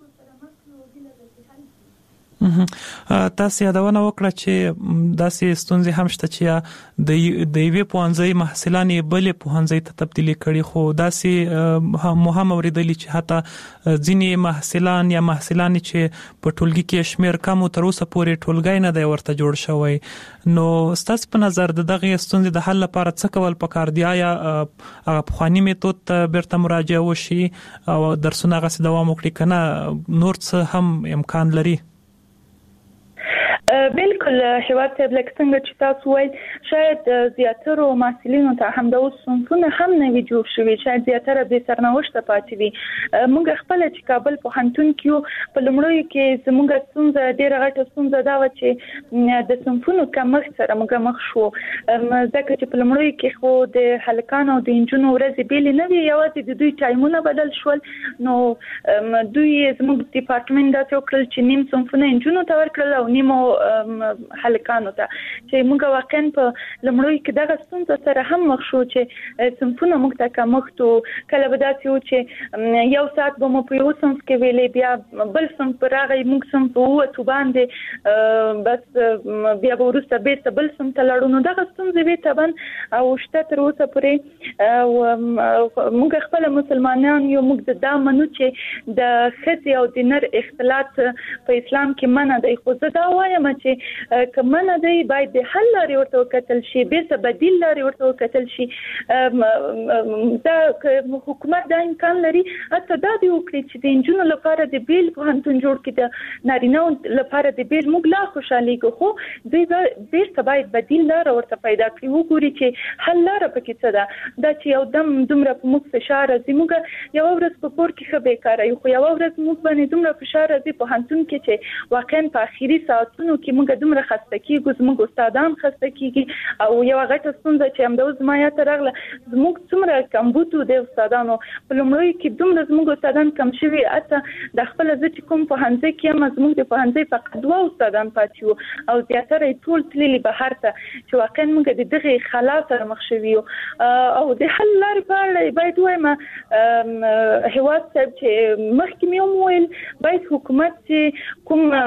تاسو یادونه وکړه چې داسې ستونزې هم شته چې د د یوې پوهنځي محصلان بلې پوهنځي ته تبدیلی کړي، خو داسې مهم اوریدلی چې حتی ځینې محصلان یا محصلان چې په ټولګي کې شمیر کم تر اوسه پورې ټولګی نه دی ورته جوړ شوی، نو ستاسو په نظر د دغه ستونزې د حل لپاره څه کول پکار دی؟ یا هغه پخوانی میتود ته بیرته مراجعه وشي او درسونه هغسې دوام وکړي که نه نور څه هم امکان لري؟ بالکل هیواد صاحب لکه څنګه چې تاسو وایي شاید زیاترو محصلینو ته همدا اوس صنفونه هم نه وي جوړ شوي، شاید زیاتره بې سرنوشته پاتې وي. موږ خپله چې کابل پوهنتون کې یو په لومړیو کې زموږ ستونزه ډېره غټه ستونزه دا وه چې د صنفونو کمښت سره موږ مخ شو، ځکه چې په لومړیو کې خو د هلکانو او د نجونو ورځې بېلې نه وي، یوازې د دوی ټایمونه بدل شول، نو دوی زموږ ډپارټمنټ داسې وکړل چې نیم صنفونه نجونو ته ورکړل او نیمو هلکانو ته، چې موږ واقعا په لومړیو کې دغه ستونزه سره هم مخ شو چې صنفونه موږ ته کمښت و. کله به داسې و چې یو ساعت به مو په یو صنف کې ویلې، بیا بل صنف په راغی موږ صنف په ووتو باندې بس بیا به وروسته بېرته بل صنف ته لاړو، نو دغه ستونزې وې طبعا او شته تر اوسه پورې. موږ خپله مسلمانان یو، موږ دا منو چې د ښځې او د نر اختلاط په اسلام کې منع دی، خو زه دا وایم چې که منع دی باید د حل لارې ورته وکتل شي، بیرته بدیل لارې ورته وکتل شي. دا حکومت دا امکان لري حتی دا دی وکړي چې د نجونو لپاره د بیل پوهنتون جوړ کړي، د نارینه‌و لپاره د بیل. موږ لا خوشحالېږو خو دوی بیرته باید بدیل لاره ورته پیدا کړي، وګوري چې حل لاره پکې څه ده. دا چې یو دم دومره په موږ فشار راځي، موږ یوه ورځ په کور کې ښه بېکاره یو، خو یوه ورځ موږ باندې دومره فشار راځي پوهنتون کې چې واقعا په اخري ساعتونو کې موږ دومره خسته کېږو، زموږ استادان خسته کېږي. او یوه غټه ستونزه چې همدا اوس زما یاد ته راغله، زموږ څومره کمبود و د استادانو په لومړیو کې، دومره زموږ استادان کم شوي، حتی د خپله زه چې کوم پوهنځي کې یم زموږ د پوهنځي فقط دوه استادان پاتې وو او زیاتره یې ټول تللي بهر ته، چې واقعا موږ د دغې خلا سره مخ شوي یو. او د حل لارې په اړه باید ووایم هیواد صاحب چې مخکې مې هم وویل باید حکومت چې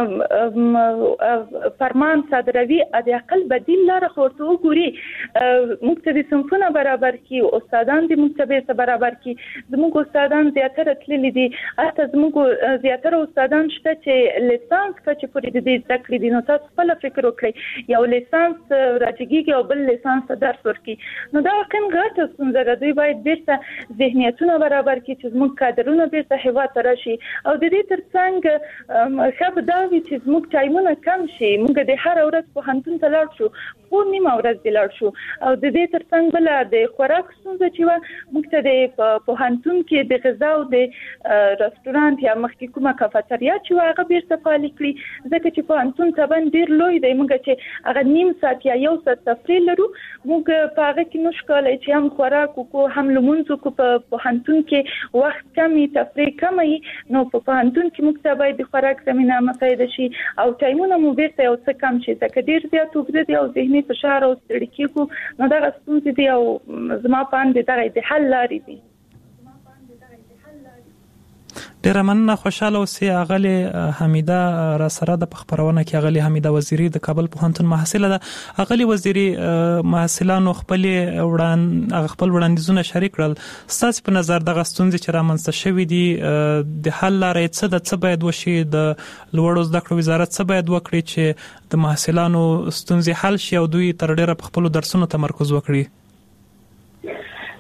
کوم فرمان صادروي د اقل بدیل لاره خو ورته وګوري، موږ ته د صنفونه برابر کړي، استادان دې موږ ته بیرته برابر کړي. زموږ استادان زیاتره تللي دي، حتی زموږ زیاتره استادان شته چې لیسانس کچې پورې د دې زده کړي دي. نو تاسو خپله فکر وکړئ، یو لیسانس راجګېږي او بل لیسانس ته درس ورکړي، نو دا واقعا غټه ستونزه ده. دوی باید بیرته ذهنیتونه برابر کړي چې زموږ کادرونه بیرته هېواد ته راشي، او د دې تر څنګ ښه به دا وي چې زموږ ټایمونه کم شي، موږ د هر ورځ پوهنتون ته لاړ شو، خو نیمه ورځ دې لاړ شو. او د دې تر څنګ بله د خوراک ستونزه چې وه، موږ ته د پوهنتون کې د غذا او د رستورانت یا مخکې کومه کافتریا چې وه هغه بیرته فعالې کړي، ځکه چې پوهنتون طبعا ډېر لوی دی. موږ چې هغه نیم ساعت یا یو ساعت تفریح لرو، موږ په هغه کې نوش کولی چې هم خوراک وکړو هم لمونځ وکړو. په پوهنتون کې وخت کم وي، تفریح کمه وي، نو په پوهنتون کې موږ ته باید د خوراک زمینه مساعده شي او ټایمونه مو بیرته یو څه کم شي، ځکه ډېر زیات اوږده دي او ذهني فشار او ستړي کېږو، نو دغه ستونزې دي او زما په اند دغه د حل لارې دي. ډیره مننه، خوشاله اوسئ. اغلې حمیده را سره د خبرونه کې اغلې حمیده وزیری د کابل پوهنتون محصله ده. اغلې وزیری محصلانو خپل وړاند خپل وړاندیزونه شریک کړل. ستاسو په نظر دغه ستونزې چې رامنځته شوې دي د حل لارې څه د څه باید وشي؟ د لوړو زده کړو وزارت څه باید وکړي چې د محصلانو ستونزې حل شي او دوی تر ډیره په خپل درسونو تمرکز وکړي؟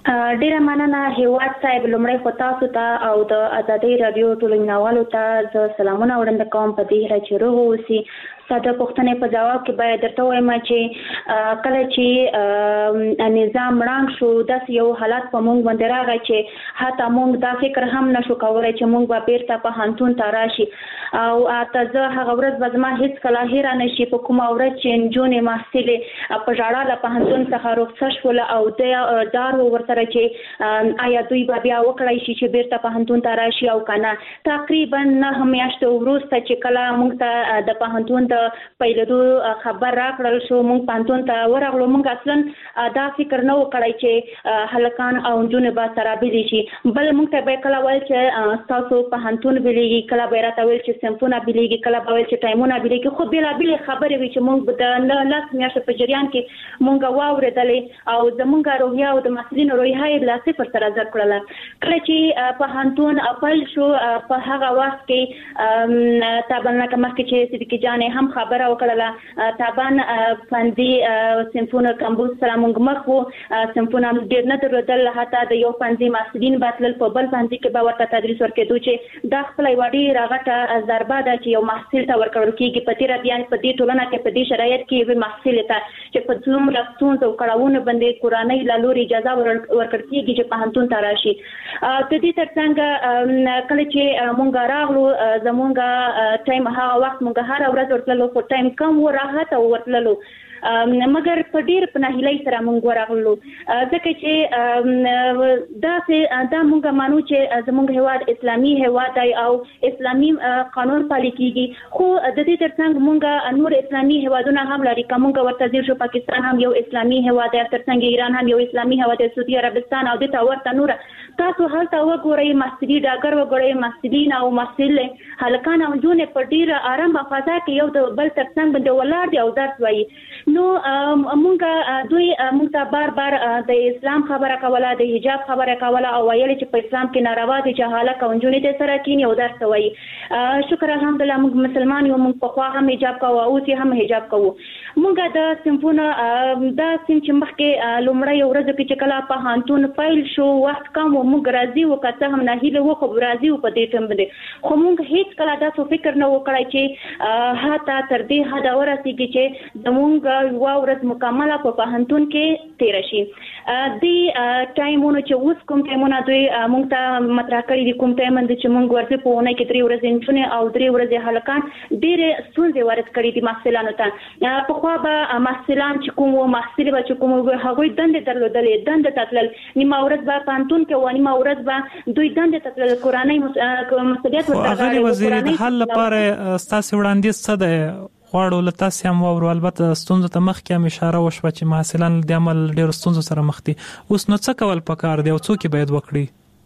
ډیره مننه هیواد صاحب. لومړی خو تاسو ته او د ازادي رادیو ټولو مینوالو ته زه سلامونه وړاندې کوم په دې هیله چې روغ اوسئ. ساده پوښتنې په جواب کې باید درته وایم چې کله چې نظام ړنګ شو داسې یو حالت په موږ باندې راغی چې حتی موږ دا فکر هم نشو کولی چې موږ به بیرته پوهنتون ته راشي. او اته زه هغه ورځ به زما هېڅکله هیره نه شي په کومه ورځ چې نجونې محصلې په ژړا له پوهنتون څخه رخصت شول او د ډار ورسره چې آیا دوی به بیا وکړی شي چې بیرته پوهنتون ته راشي او که نه. تقریبا نهه میاشتې وروسته چې کله موږ ته د پوهنتون د پیلېدو خبر راکړل شو موږ پوهنتون ته ورغلو. موږ اصلا دا فکر نه و کړی چې هلکان او نجونې به سره بېلې شي. بل موږ ته به یې کله ویل چې ستاسو پوهنتون بېلېږي، کله به یې راته ویل چې صنفونه بېلېږي، کله به ویل چې ټایمونه بېلېږي. خو بېلابېلې خبرې وې چې موږ د لس میاشتو په جریان کې موږ واورېدلې او زموږ روحیه او د محصلینو روحیه یې له صفر سره زر کړله. کله چې پوهنتون پیل شو په هغه وخت کې تابان لکه مخکې چې صدیقي جانې هم خبره وکړله، تابان پنځي صنفونه کمبوز سره موږ مخ وو، صنفونه ډېر نه درلودل، حتی د یو پنځي محصلین به تلل په بل پنځي کې به ورته تدریس ورکېدو چې دا خپله یوه ډېره غټه ضربه ده چې یو محصل ته ورکول کېږي په تېره بیا په دې ټولنه کې په دې شرایط کې یوې محصلې ته چې په څومره ستونزو او کړاوونو باندې کورنۍ له لورې اجازه ورکړل کېږي چې پوهنتون ته راشي. د دې تر څنګ کله چې موږ راغلو زموږ ټایم هغه وخت موږ هره ورځ ورتللو خو ټایم کم و راحته ورتللو مګر په ډېر په ناهیلۍ سره موږ ورغلو ځکه چې داسې دا موږ مانو چې زموږ هېواد اسلامي هېواد دی او اسلامي قانون پالي کېږي. خو د دې تر څنګ موږ نور اسلامي هېوادونه هم لري. که موږ ورته ځیر شو پاکستان هم یو اسلامي هېواد دی، تر څنګ ایران هم یو اسلامي هېواد دی، سعودي عربستان او دې ته ورته نوره. تاسو هلته وګورئ محصلي ډاګر وګورئ محصلین او محصلې هلکان او نجونې په ډېره ارامه فضا کې یو د بل تر څنګ باندې ولاړ دي او درس وایي. نو مونږ دوی مونږ ته بار بار د اسلام خبره کوله، د حجاب خبره کوله او ویل چې په اسلام کې ناروا دي چې هلک او نجونې ته سره کینی او درس وایي. شکر الحمدلله موږ مسلمان یو، موږ پخوا هم حجاب کوو او اوس هم حجاب کوو. مونږ د صنفونه دا صنف چې مخکې لومړی ورځو کې چې کله پوهنتون پیل شو وخت کم و موږ راضي وو، که څه هم ناهیله وو خو راضي وو په دې ټایم باندې. خو موږ هېڅ کله داسې فکر نه و کړی چې حتی تر دې حده ورسېږي چې زموږ یوه ورځ مکمله په پوهنتون کې تېره شي. دې ټایمونو چې اوس کوم ټایمونه دوی موږ ته مطرح کړي دي، کوم ټایم باندې چې موږ ورځې په اونۍ کې درې ورځې نجونې او درې ورځې هلکان، ډېرې ستونزې وارد کړي دي محصلانو ته. پخوا به محصلان چې کوم وو، محصلې به چې کوم وو، هغوی دندې درلودلې، دندې ته تلل، نیمه ورځ به پوهنتون کې وو، نیمه ورځ به دوی دندې ته تلل، کورنۍ مسؤلیت ورته غاړې. اغلې وزیر د حل لپاره ستاسې وړاندیز څه دی؟ غواړو له تاسې هم واورو. البته ستونزو ته مخکې هم اشاره وشوه چې محصلان د عمل ډېرو ستونزو سره مخ دي. اوس نو څه کول پکار دی او څوک یې باید وکړي؟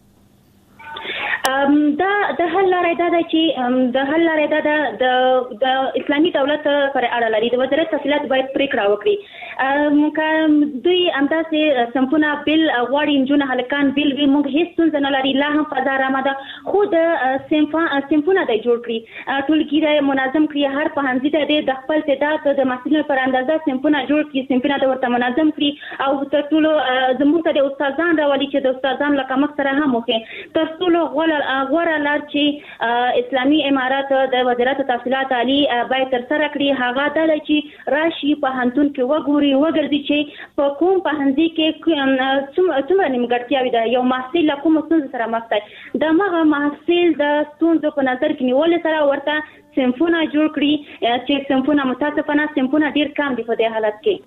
دا د حل لارې دا ده چې د حل لارې دا ده د اسلامي دولت پر اړه لري. د وزارت تحصیلات باید پرېکړه وکړي. که دوی همداسې صنفونه بیل غواړي، نجونې هلکان بیل وي، موږ هېڅ ستونزه نه لري، لا هم فضا ارامه ده. خو د صنفونه دی جوړ کړي، ټولګي دی منظم کړي، هر پوهنځي ته دی د خپل تعداد د محصلینو پر اندازه صنفونه جوړ کړي، صنفونه د ورته منظم کړي او تر ټولو زموږ ته د استادان راولي چې د استادانو له کمښت سره هم وښيي. تر ټولو غوره لار چې اسلامي امارات د وزارت تحصیلات عالی باید ترسره کړي هغه دا ده چې راشي پوهنتون کې وګوري، وګرځي چې په کوم پوهنځي کې څومره نیمګړتیاوې ده، یو محصل له کومو ستونزو سره مخ دی. دغه محصل د ستونزو په نظر کې نیولو سره ورته صنفونه جوړ کړي چې صنفونه متاسفانه صنفونه ډېر کم دي په دې حالت کې.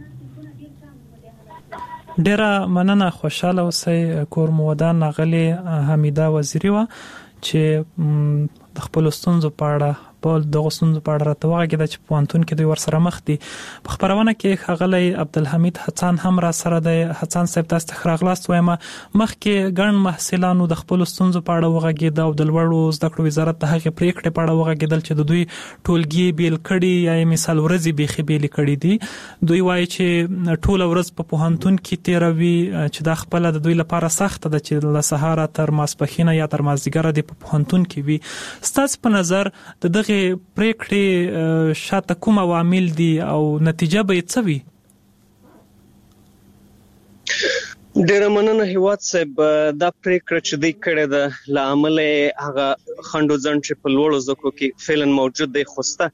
ډیره مننه، خوشاله اوسئ. کور مو ودان. ناغلی حمیده وزیری و چې د خپل ستونزو په اړه په دغه ستونزو په اړه راته وغږېده چې پوهنتون کې دوی ورسره مخ دي. په خپرونه کې ښاغلی عبدالحمید حسن هم را سره دی. حسن صاحب تاسو ته ښه راغلاست وایم. مخکې ګڼ محصلانو د خپلو ستونزو په اړه وغږېده او د لوړو زده کړو وزارت د هغې پرېکړې په اړه وغږېدل چې د دوی ټولګي بیل کړي یا مثال ورځې بیخي بیلې کړي دي. دوی وایي چې ټوله ورځ په پوهنتون کې تېروي چې دا خپله د دوی لپاره سخته ده چې له سهاره تر ماسپښینه یا تر مازدیګره دې په پوهنتون کې وي. ستاسو په نظر د دغه پریکړې شاته کوم عوامل دي او نتیجه به څه وي؟ ډیره مننه هیواد صاحب. دا پریکړه چې دوی کړې ده له امله هغه خنډو ځنډ چې په لوړو زکو کې فعلا موجود دی خوسته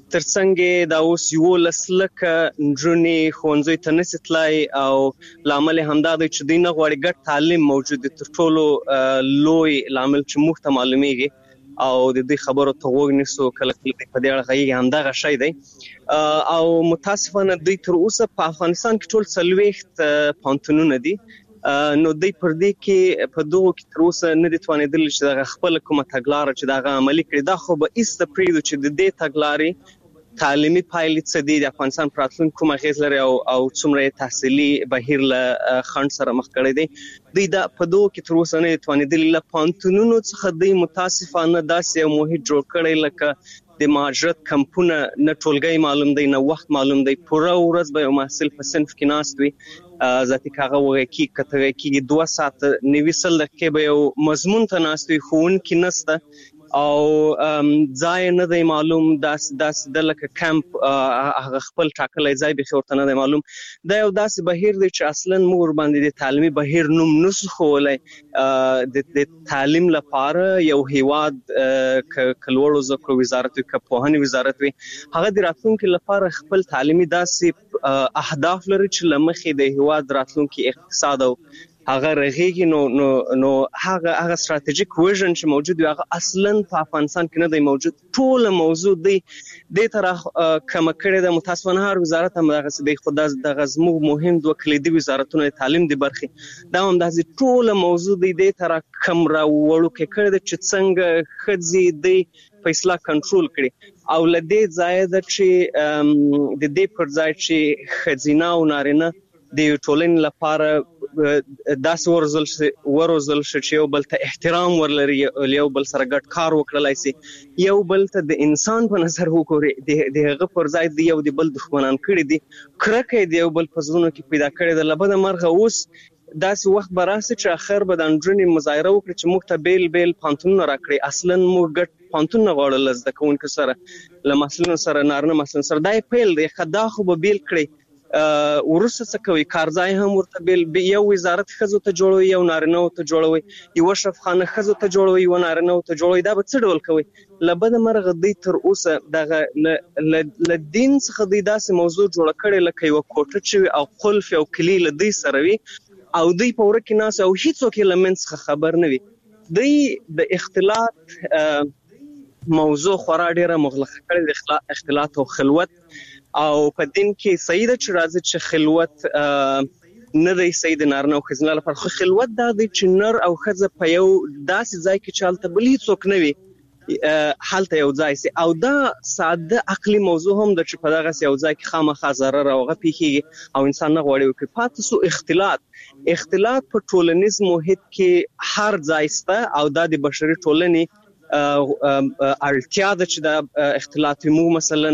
ترڅنګ دا اوس یو لسلکه نجونې ښوونځي ته نشي تلای او لامل همدا دی چې دوی نه غواړي ګډ تعلیم موجود دی. تر ټولو لوی لامل چې موږ ته معلومیږي او د دې خبرو ته وګ نسو کله کله په دې اړه غي همدا شی دی او متاسفانه دوی تر اوسه په افغانستان کې ټول څلويخت پانتونونه دي نو دوی پر دې کې په دغه کې تر اوسه نه دي توانیدل چې د خپل کومه تګلارې چې دا عملی کړي. دا خو به ایست پریدو چې د دې تګلارې تعلیمي پایلې څه دي د افغانستان په راتلونکي کومه اغیز لري او او څومره تحصیلي بهیر له خنډ سره مخ کړي دي. دوی دا په دغه کې تر اوسه نه توانیدل له پانتونونو څخه دوی متاسفانه داسې یو محیط جوړ کړي لکه د مهاجرت کمپونه نه ټولګي معلوم دی نه وخت معلوم دی. پوره ورځ به یو محصل په صنف کې ناست وي ذاتي کاغه وږي کې کته کې دوه ساعت نیوي سل کې به یو مضمون ته ناست وي خون کې نسته او ځای نه دی معلوم. داس داس د لکه کمپ هغه خپل ټاکلې ځای به خورته نه دی معلوم. دا یو داسې بهیر دی چې اصلا مور باندې د تعلیمي بهیر نوم نسو خولای د تعلیم لپاره یو هیواد کلوړو زکو وزارت ک په وزارت وي هغه د راتلونکو لپاره خپل تعلیمي داسې اهداف لري چې لمخې د هیواد راتلونکو اقتصاد او هغه رغیږي نو نو نو هغه هغه استراتیژیک ویژن چې موجود وي هغه اصلا په افغانستان کې نه دی موجود. ټول موضوع دی د طرح کم کړي د متاسفانه هر وزارت هم دغه څه دی خدای د غزمو مهم دوه کلیدي وزارتونه تعلیم دی برخي دا هم د ټول موضوع دی د طرح کم را وړو کې کړي چې څنګه خځې دی فیصله کنټرول کړي او لدې ځای د چې د دې پر ځای چې خزینه او نارینه د ټولنې لپاره داسې ورزل ورزل چې یو بل ته احترام ورلري یو بل سره ګډ کار وکړلای شي یو بل ته د انسان په نظر وګوري د هغه پر ځای دی یو د بل دښمنان کړي دي کرکه دی یو بل په زړونو کې پیدا کړي د لبد مرغه اوس داسې وخت براسه چې اخر به د انډرنی مظاهره وکړي چې موږ ته بیل بیل پانتون راکړي اصلا موږ ګډ پانتون نه غواړل زده کوونکو سره له مسلونو سره نارنه مسلونو سره دای پیل دی خدا خو به بیل کړي ورسره څه کوي کارځای هم ورته بیل یو وزارت خزو ته جوړوي یو نارینه ته جوړوي یو شفخانه خزو ته جوړوي یو نارینه ته جوړوي دا به څه ډول کوي لبد مرغه دی تر اوسه دغه ل دین څخه دی داسې موضوع جوړ کړي لکه یو کوټه چې او قلف او کلی ل دی سره وي او دی په ورکه ناس او هیڅوک لمن څخه خبر نه وي. دی د اختلاط موضوع خورا ډیره مغلقه کړي د اختلاط او خلوت او په دین کې سیده چې راځي چې خلوت نه دی سید نارنه او خزنه لپاره خو خلوت دا دی چې نر او خزه په یو داسې ځای کې چالته بل هیڅوک نه وي حالته یو ځای سي او دا ساده عقلي موضوع هم د چې په دغه یو ځای کې خامخا ضرر او غ پیخي او انسان نه غوړي وکړي پاتې سو اختلاط اختلاط په ټولنیز محیط کې هر ځای سته او دا د بشري ټولنې اړتیا ده چې دا اختلاط مو مثلا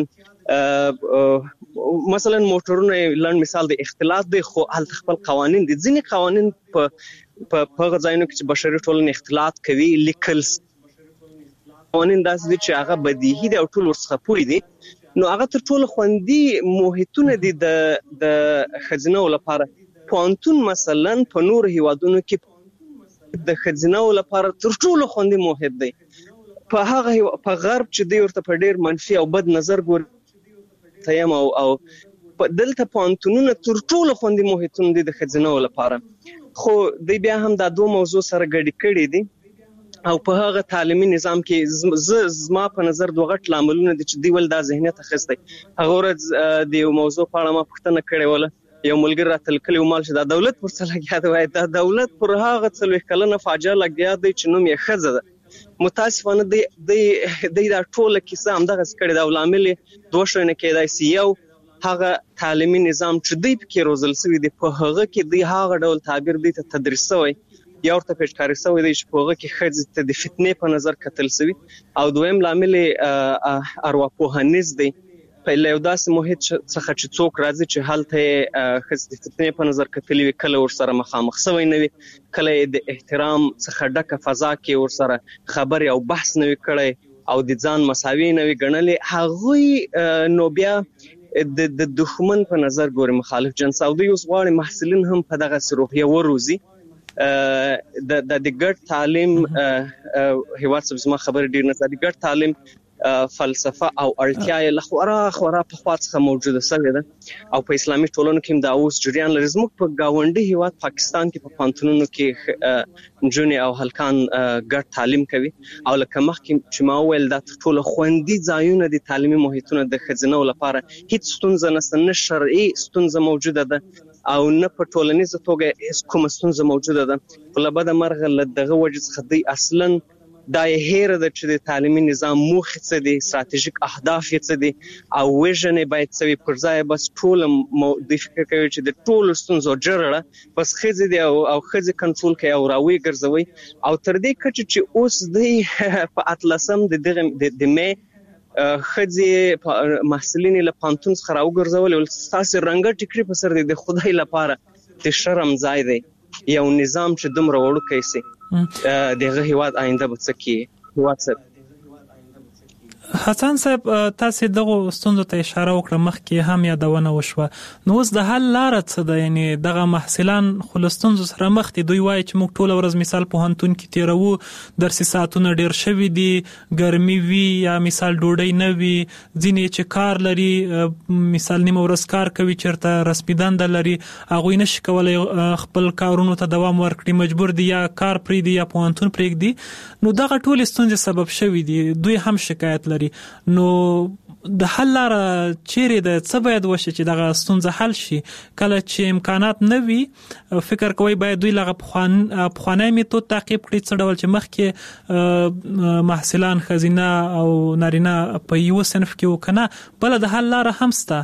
مثلا موټرونه لاند مثال د اختلاط دی خو هل خپل قوانين دي ځینې قوانين په په غځاینو کې چې بشري ټولنې اختلاط کوي لیکل قوانين داسې دي چې هغه بدیهي دي او ټول ورڅخه پوری دي نو هغه تر ټولو خوندي محیطونه دي د د خزینه لپاره پونتون مثلا په نور هیوادونو کې د خزینه لپاره تر ټولو خوندي محیط دی په هغه په غرب چې دی ورته په ډیر منفي او بد نظر ګوري تیم او او دلته پانتونونه تر ټولو خوندي محیطونه دي د خزینه لپاره خو دی بیا هم دا دوه موضوع سره ګډ کړي دي او په هغه تعلیمي نظام کې زما په نظر دوه غټ لاملونه دي چې دی ول دا ذهنیت اخیسته هغه ورځ د یو موضوع په اړه ما پوښتنه کړې وله یو ملګری راتل کلی مال چې دا دولت پر څه لګیا دی وای دا دولت پر هغه څلوي کلنه فاجعه لګیا دی چې نوم یې خزه ده متاسفانه دی دی دا ټوله کیسه هم دغه سکړه د ولامل دوه شوینه کېدای سی یو هغه تعلیمي نظام چې دی په روزل سوی دی په هغه کې دی هغه ډول تعبیر دی ته تدریس سوی یا ورته پېښکاري سوی دی چې په هغه کې خځې ته د فتنې په نظر کتل سوی او دویم لامل ارواپوهنیز دی په یو داسې محیط څخه چې څوک راځي چې حالته خځې د فتنې په نظر کتلی وي کله ورسره مخامخ سوی نه وي کله د احترام څخه ډکه فضا کې ورسره خبرې او بحث نه وي کړی او د ځان مساوي نه وي ګڼلې هغوی نو بیا د د دښمن په نظر ګوري مخالف جنس او دوی اوس غواړي محصلین هم په دغه روحیه وروزي د د ګډ تعلیم هیواد سبزما خبر ډیر نه د ګډ تعلیم فلسفه او اړتیا له خورا خورا په خوا څخه موجوده سوې ده او په اسلامي ټولنو کې دا اوس جریان لري. زموږ په گاونډي هیواد پاکستان کې په پانتونونو کې جونې او هلکان ګډ تعلیم کوي او لکه مخکې چې ما وویل دا ټول خوندي ځایونه دي تعلیمي محیطونه د ښځینو لپاره هیڅ ستونزه نشته، نه شرعي ستونزه موجوده ده او نه په ټولنیزه توګه کومه ستونزه موجوده ده. په لبده مرغه له دغه وجه څخه دوی اصلا دا هیره ده چې د تعلیمي نظام موخې څه دي، ستراتیژیک اهداف یې څه دي او ویژن یې باید څه وي. پر ځای بس ټول دوی فکر کوي چې د ټولو ستونزو جرړه بس ښځې دي او او ښځې کنټرول کوي او راوی ګرځوي او تر دې کچې چې اوس دوی په اتلسم د دغه د مې ښځې محصلین له پانتون څخه راوګرځول او ستاسې رنګه ټیکري په سر دي د خدای لپاره د شرم ځای دی. یو نظام چې دومره وړوکی سي دغه هیواد آینده به څه کوي. هیواد صاحب حسن صاحب تاسو دغه ستونزو ته اشاره وکړه مخکې هم یادونه وشوه، نو اوس د حل لاره څه ده؟ یعنی دغه محصلان خو له ستونزو سره مخ دي، دوی وایي چې موږ ټوله ورځ مثال پوهنتون کې تیروو، درسي ساعتونه ډیر شوي دي، ګرمي وي یا مثال ډوډۍ نه وي، ځینې چې کار لري مثال نیمه ورځ کار کوي چېرته رسمي دنده لري هغوی نشي کولی خپل کارونو ته دوام ورکړي، مجبور دي یا کار پرېږدي یا پوهنتون پرېږدي. نو دغه ټولې ستونزې سبب شوي دي، دوی هم شکایت لري. نو د حل لاره چیرې ده؟ څه باید وشي چې دغه ستونزه حل شي؟ کله چې امکانات نه وي فکر کوي باید دوی لغه پخوانی میتود تعقیب کړي، څه ډول چې مخکې محصلان ښځینه او نارینه په یو صنف کې وکنه. بل د حل لاره هم سته.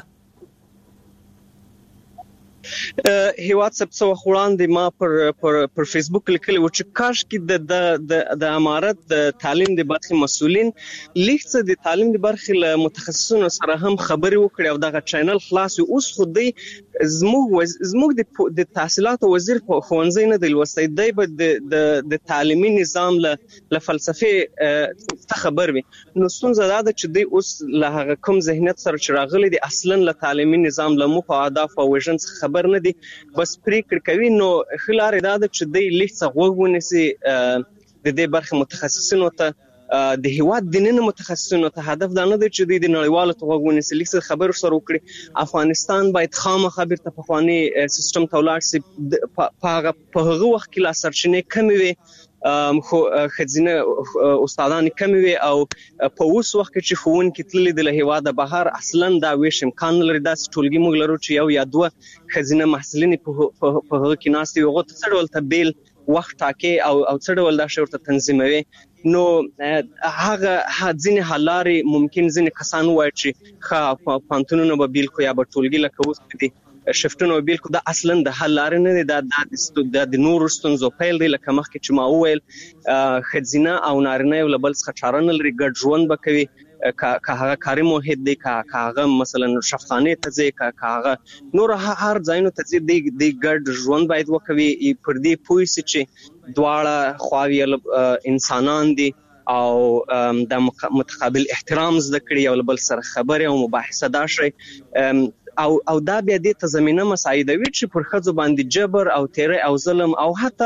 هیواد سب څو وړاندې ما پر پر پر فیسبوک لیکلی و چې کاش کې د د د امارت د تعلیم د برخې مسؤلین لیکڅ د تعلیم د برخې له متخصصینو سره هم خبرې وکړي او دغه چینل خلاص اوس خو دی زموږ زموږ د تحصیلات وزیر په ښوونځي نه دی لوستی، دی به د د تعلیمي نظام له فلسفې څخه خبر وي. نو ستونزه دا ده چې دی اوس له هغه کوم ذهنیت سره چې راغلی دی اصلا له تعلیمي نظام له موخو اهداف او ویژن څخه خبر نه دي، بس پریکړه کوي. نو ښه لارې دا ده چې دی لیک څه غوږ ونیسي د دې برخې متخصصینو ته، د هیواد د نن متخصصینو ته. هدف دا نه دی چې دوی د نړیوالو ته غوږ ونیسي، لیک څه خبر سره وکړي. افغانستان باید خامخا بیرته پخواني سیستم ته ولاړ شي. په هغه وخت کې لا سرچینې کمې وي، خو ښځینه استادان کم وي او په اوس وخت کې چې ښوونکي تللي دي له هیواده بهر اصلا دا ویش امکان نه لري. داسې ټولګي موږ لرو چې یو یا دوه ښځینه محصلینې په هغه کې ناستې وي، هغو ته څه ډول ته بیل وخت ټاکي او او څه ډول دا شی ورته تنظیموي. نو هغه ځینې حل لارې ممکن ځینې کسان ووایي چې ښه پوهنتونونه به بیل کړو یا به ټولګي لکه اوس دي شفتونه بیل کو. دا اصلا د حل لارې نه دي، دا د نورو ستونزو پیل دی. لکه مخکې چې ما وویل ښځینه او نارینه یو له بل څخه چاره نه لري، ګډ ژوند به کوي. که هغه کاري محیط دی، که هغه مثلا شفخانې ته ځي، که هغه نور هر ځایونو ته ځي، دی ګډ ژوند باید وکوي. پر دې پوه سي چې دواړه خواوې انسانان دي او د متقابل احترام زده کړي او له بل سره خبرې او مباحثه دا شي او او دا بیا دې ته زمينه مساعدوي چې پر ښځو باندې جبر او تیری او ظلم او حتی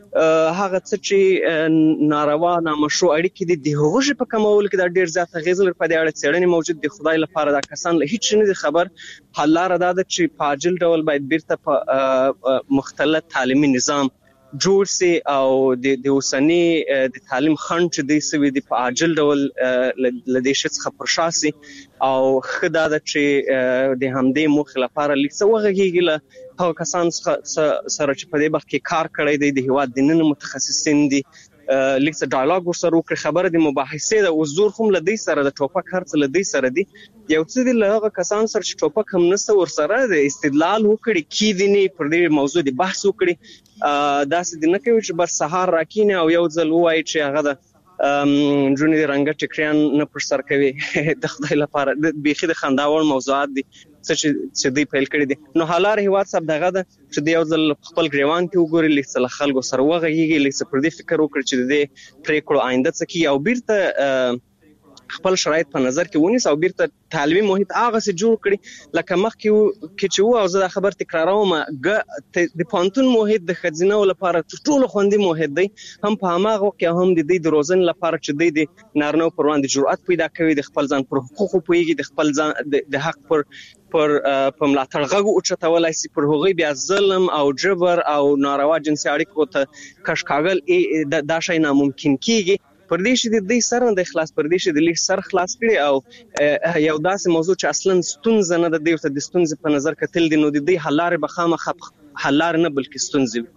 هغه څه چې ناروا نامشروع اړیکې دي د هغو په کمولو کې دا ډېر زیات اغېز لري. په دې اړه څېړنې موجود دي. خدای لپاره دا کسان له هیڅ نه دي خبر. حل لاره دا ده چې په عاجل ډول باید بیرته په مختلط تعلیمي نظام جوړ سي او د د اوسنی د تعلیم خنډ چې د سوي د په عاجل ډول ل دې شي څخه پرشا سي او خدا د چې د همدې موخې لپاره لیک څه وغږیږي له هغه کسان سره چې په دې وخت کې کار کړی دی د هیواد د نن متخصصین دي، لیک څه ډایالوګ ورسره وکړي، خبره د مباحثې د حضور هم له دې سره د ټوپک هرڅ له دې سره دي. یو څه د هغه کسان سره چې ټوپک هم نسته ورسره د استدلال وکړي، کیدنی پر دې موضوع د بحث وکړي. داسې د نه کوي چې بس سهار راکینه او یو ځل وایي چې هغه د جونې رنګ ټکریان نه پر سر کوي. د خدای لپاره د بیخي د خنداوړ موضوعات دي چې چې دوی پیل کړی دي. نو حالار هیواد صاحب دغه ده چې د یو ځل خپل ګریوان کې وګوري، لیک څه خلکو سره وغږیږي، لیک څه پر دې فکر وکړي چې د دې پریکړو آینده څه کی او بیرته خپل شرایط په نظر کې ونیسي او بیرته تعلیمي محیط هغه څه جوړ کړي لکه مخکې کې چې و. او زه دا خبر تکراروم د پانتون محیط د ښځینو لپاره ټولو خوندي محیط دی، هم په هماغه وخت کې هم د دې د روزنې لپاره چې دوی د نارینه‌و پر وړاندې جرأت پیدا کوي، د خپل ځان پر حقوقو پوهېږي، د خپل ځان د حق پر پر په ملاتړ غږ اوچتولای شي، پر هغوی بیا ظلم او جبر او ناروا جنسي اړیکو ته کش کاغل دا شی ناممکن کیږي. پر دې شي د دې سر نه د خلاص پر دې شي د لیک سر خلاص کړي او یو داسې موضوع چې اصلا ستونزه نه ده، د دې د ستونزې په نظر کتل دي، نو د دې حل لارې به خامخا حل لارې نه بلکې ستونزې.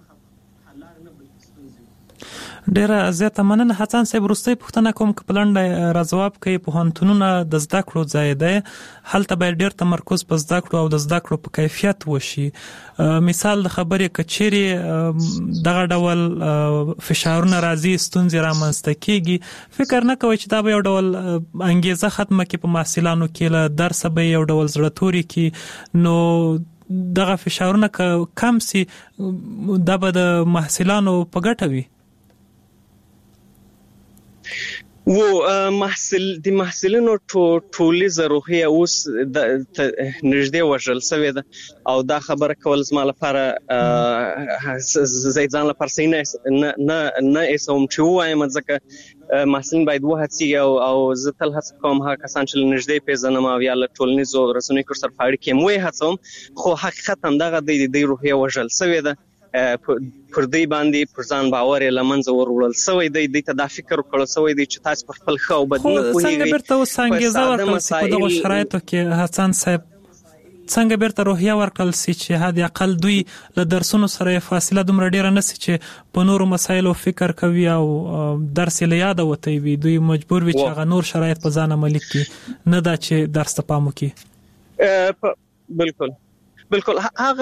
ډیره زیاته مننه حسن صاحب. وروستۍ پوښتنه کوم که په لنډه راځواب کوي، پوهنتونونه د زده کړو ځای دی، هلته باید ډیر تمرکز په زده کړو او د زده کړو په کیفیت وشي. مثال د خبرې کچېرې دغه ډول فشارونه راځي، ستونزې رامنځته کیږي، فکر نه کوي چې دا به یو ډول انګیزه ختمه کړي په محصلانو کې، له درسه به یو ډول زړه توري کړي، نو دغه فشارونه که کم سي دا به د محصلانو په ګټه وي؟ و محصل د محصلینو ټولیزه روحیه اوس نږدې وژل شوې ده او دا خبره کول زما لپاره زه ځان لپاره صحیح نه نه احساسوم چې ووایم، ځکه محصلین باید وهڅېږي او زه تل هڅه کوم هغه کسان چې له نږدې پېژنم او یا له ټولنیزو رسنیو سره په اړیکه کې مو هڅوم، خو حقیقت همدغه دی د دې روحیه وژل شوې ده، پر دوی باندې پر ځان باور یې له منځه وروړل شوی دی، دوی ته دا فکر وکړل شوی دی چې تاسو پر خپل ښه او بد نه پوهېږئ. څنګه بیرته اوس انګېزه ورکړل شي په دغو شرایطو کې حسن صاحب؟ څنګه بیرته روحیه ورکړل شي چې حد اقل دوی له درسونو سره فاصله دومره ډیره نه شي چې په نورو مسایلو فکر کوي او درس یې له یاده وتی وي، دوی مجبور وي چې هغه نور شرایط په ځان عملي کړي، نه دا چې درس ته پام وکړي؟ بالکل بالکل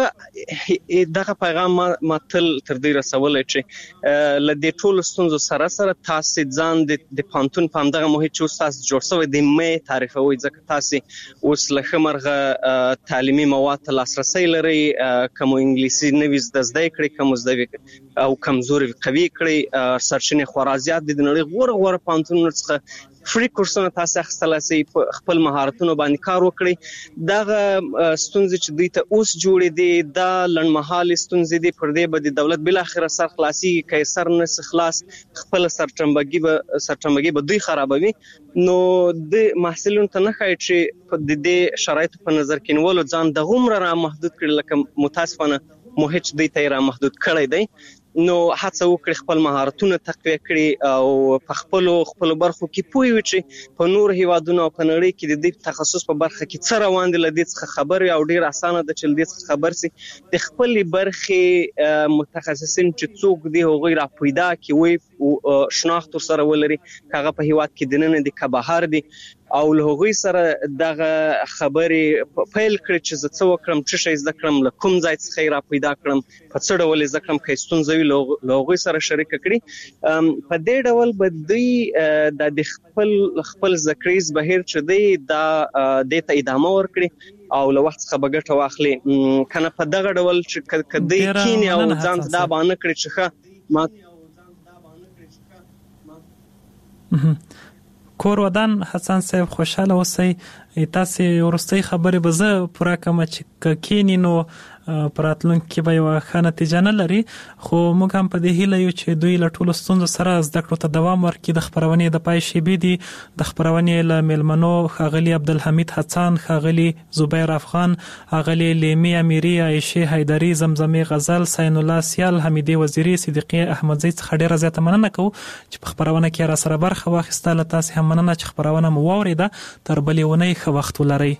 هغه دغه پیغام ما تل تر دې رسولای چې له دې ټولو ستونزو سره سره تاسو ځان د پانتون په همدغه محیط چې تاسو جوړ شوی د مې تعریفوي، ځکه تاسو اوس له خمرغه تعلیمي مواد ته لاسرسي لري، کوم انګلیسي نوي زده کړئ، کوم زده او کمزوري قوي کړئ، سرچینې خورا زیات دي، د نړۍ غوره غوره پانتونونو څخه فری کورسونه تاسو اخیستلای شئ، خپل مهارتونو باندې کار وکړئ. دغه ستونزې چې دوی ته اوس جوړې دي دا لنډمهالې ستونزې دي، پر دې به د دولت بالاخره سر خلاصېږي، که یې سر نه خلاص خپل سرټنبګي به سرټنبګي به دوی خرابوي. نو د محصلینو ته نه ښایي چې د دې شرایطو په نظر کې نیولو ځان دغومره را محدود کړي، لکه متاسفانه محیط دوی ته یې را محدود کړی دی. نو هڅه وکړي خپل مهارتونه تقویه کړي او په خپلو خپلو برخو کې پوه وي چې په نورو هیوادونو او په نړۍ کې د دې تخصص په برخه کې څه روان دي، له دې څخه خبر وي او ډېر اسانه ده چې له دې څخه خبر سي. د خپلې برخې متخصصین چې څوک دي هغوی را پیدا کړي، وایي شناخت ورسره ولري، که هغه په هیواد کې دننه دي که بهر دي، او له هغوی سره دغه خبرې پیل کړي چې زه څه وکړم، څه شی زده کړم، له کوم ځای څخه یې را پیدا کړم، په څه ډول یې زده کړم، که یې ستونزه وي له هغوی سره شریکه کړي. په دې ډول به دوی د خپل خپل زده کړیز بهیر چې دی دا دې ته ادامه ورکړي او له وخت څخه به ګټه واخلي، که نه په دغه ډول چې که دوی کینې او ځان ته دا بانه کړي چې ښه ما کور ودان. حسن صاحب خوشاله اوسئ. تاسو ورستۍ خبرې به زه پوره کوم چې کینی نو پراتلونکو کې به یو ښه نتیجه نه لري، خو موږ هم په دې هیله یو چې دوی له ټولو ستونزو سره زده کړو ته دوام ورکړي. د خپرونې د پای شیبې دي، د خپرونې له میلمنو ښاغلي عبدالحمید حسن، ښاغلي زبیر افغان، ښاغلي لیمی امیری، عایشې حیدري، زمزمې غزل، سین الله سیال، حمیدې وزیري، صدیقې احمدزی څخه ډیره زیاته مننه کوو چې په خپرونه کې را سره برخه واخیسته. له تاسې هم مننه چې خپرونه مو واورېده. تر بلې اونۍ ښه وخت ولرئ.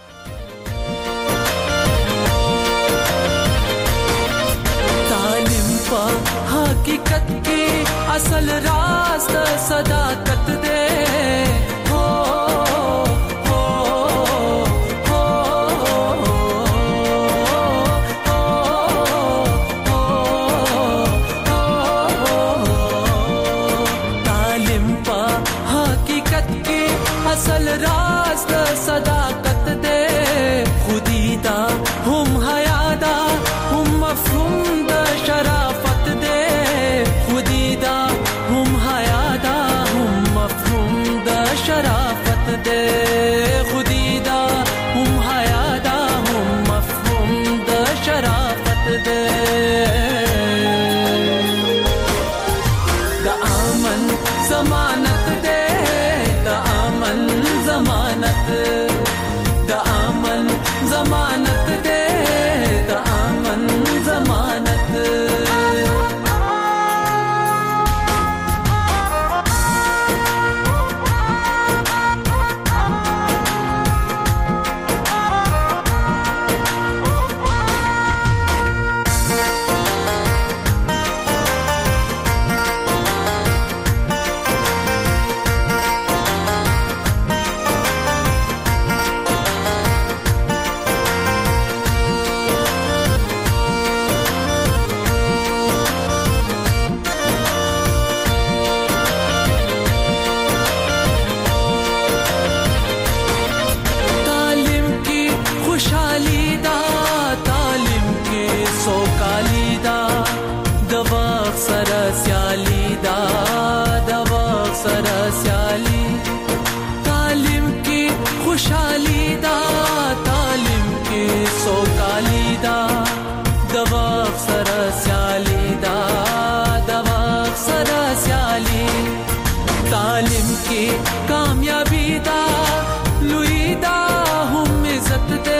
حقیقت کې اصل راز د صداقت دې هو هو هو تعلیم په حقیقت کې اصل راز د صداقت دې خودی دا هم حیا دا هم مفهوم د شرافت هم حیا دا هم مفهوم د شرافت ضمانت دے دا امن ضمانت دا امن ضمانت دے دا امن ضمانت कामयाबी दा लुई दा हम इज्जत दे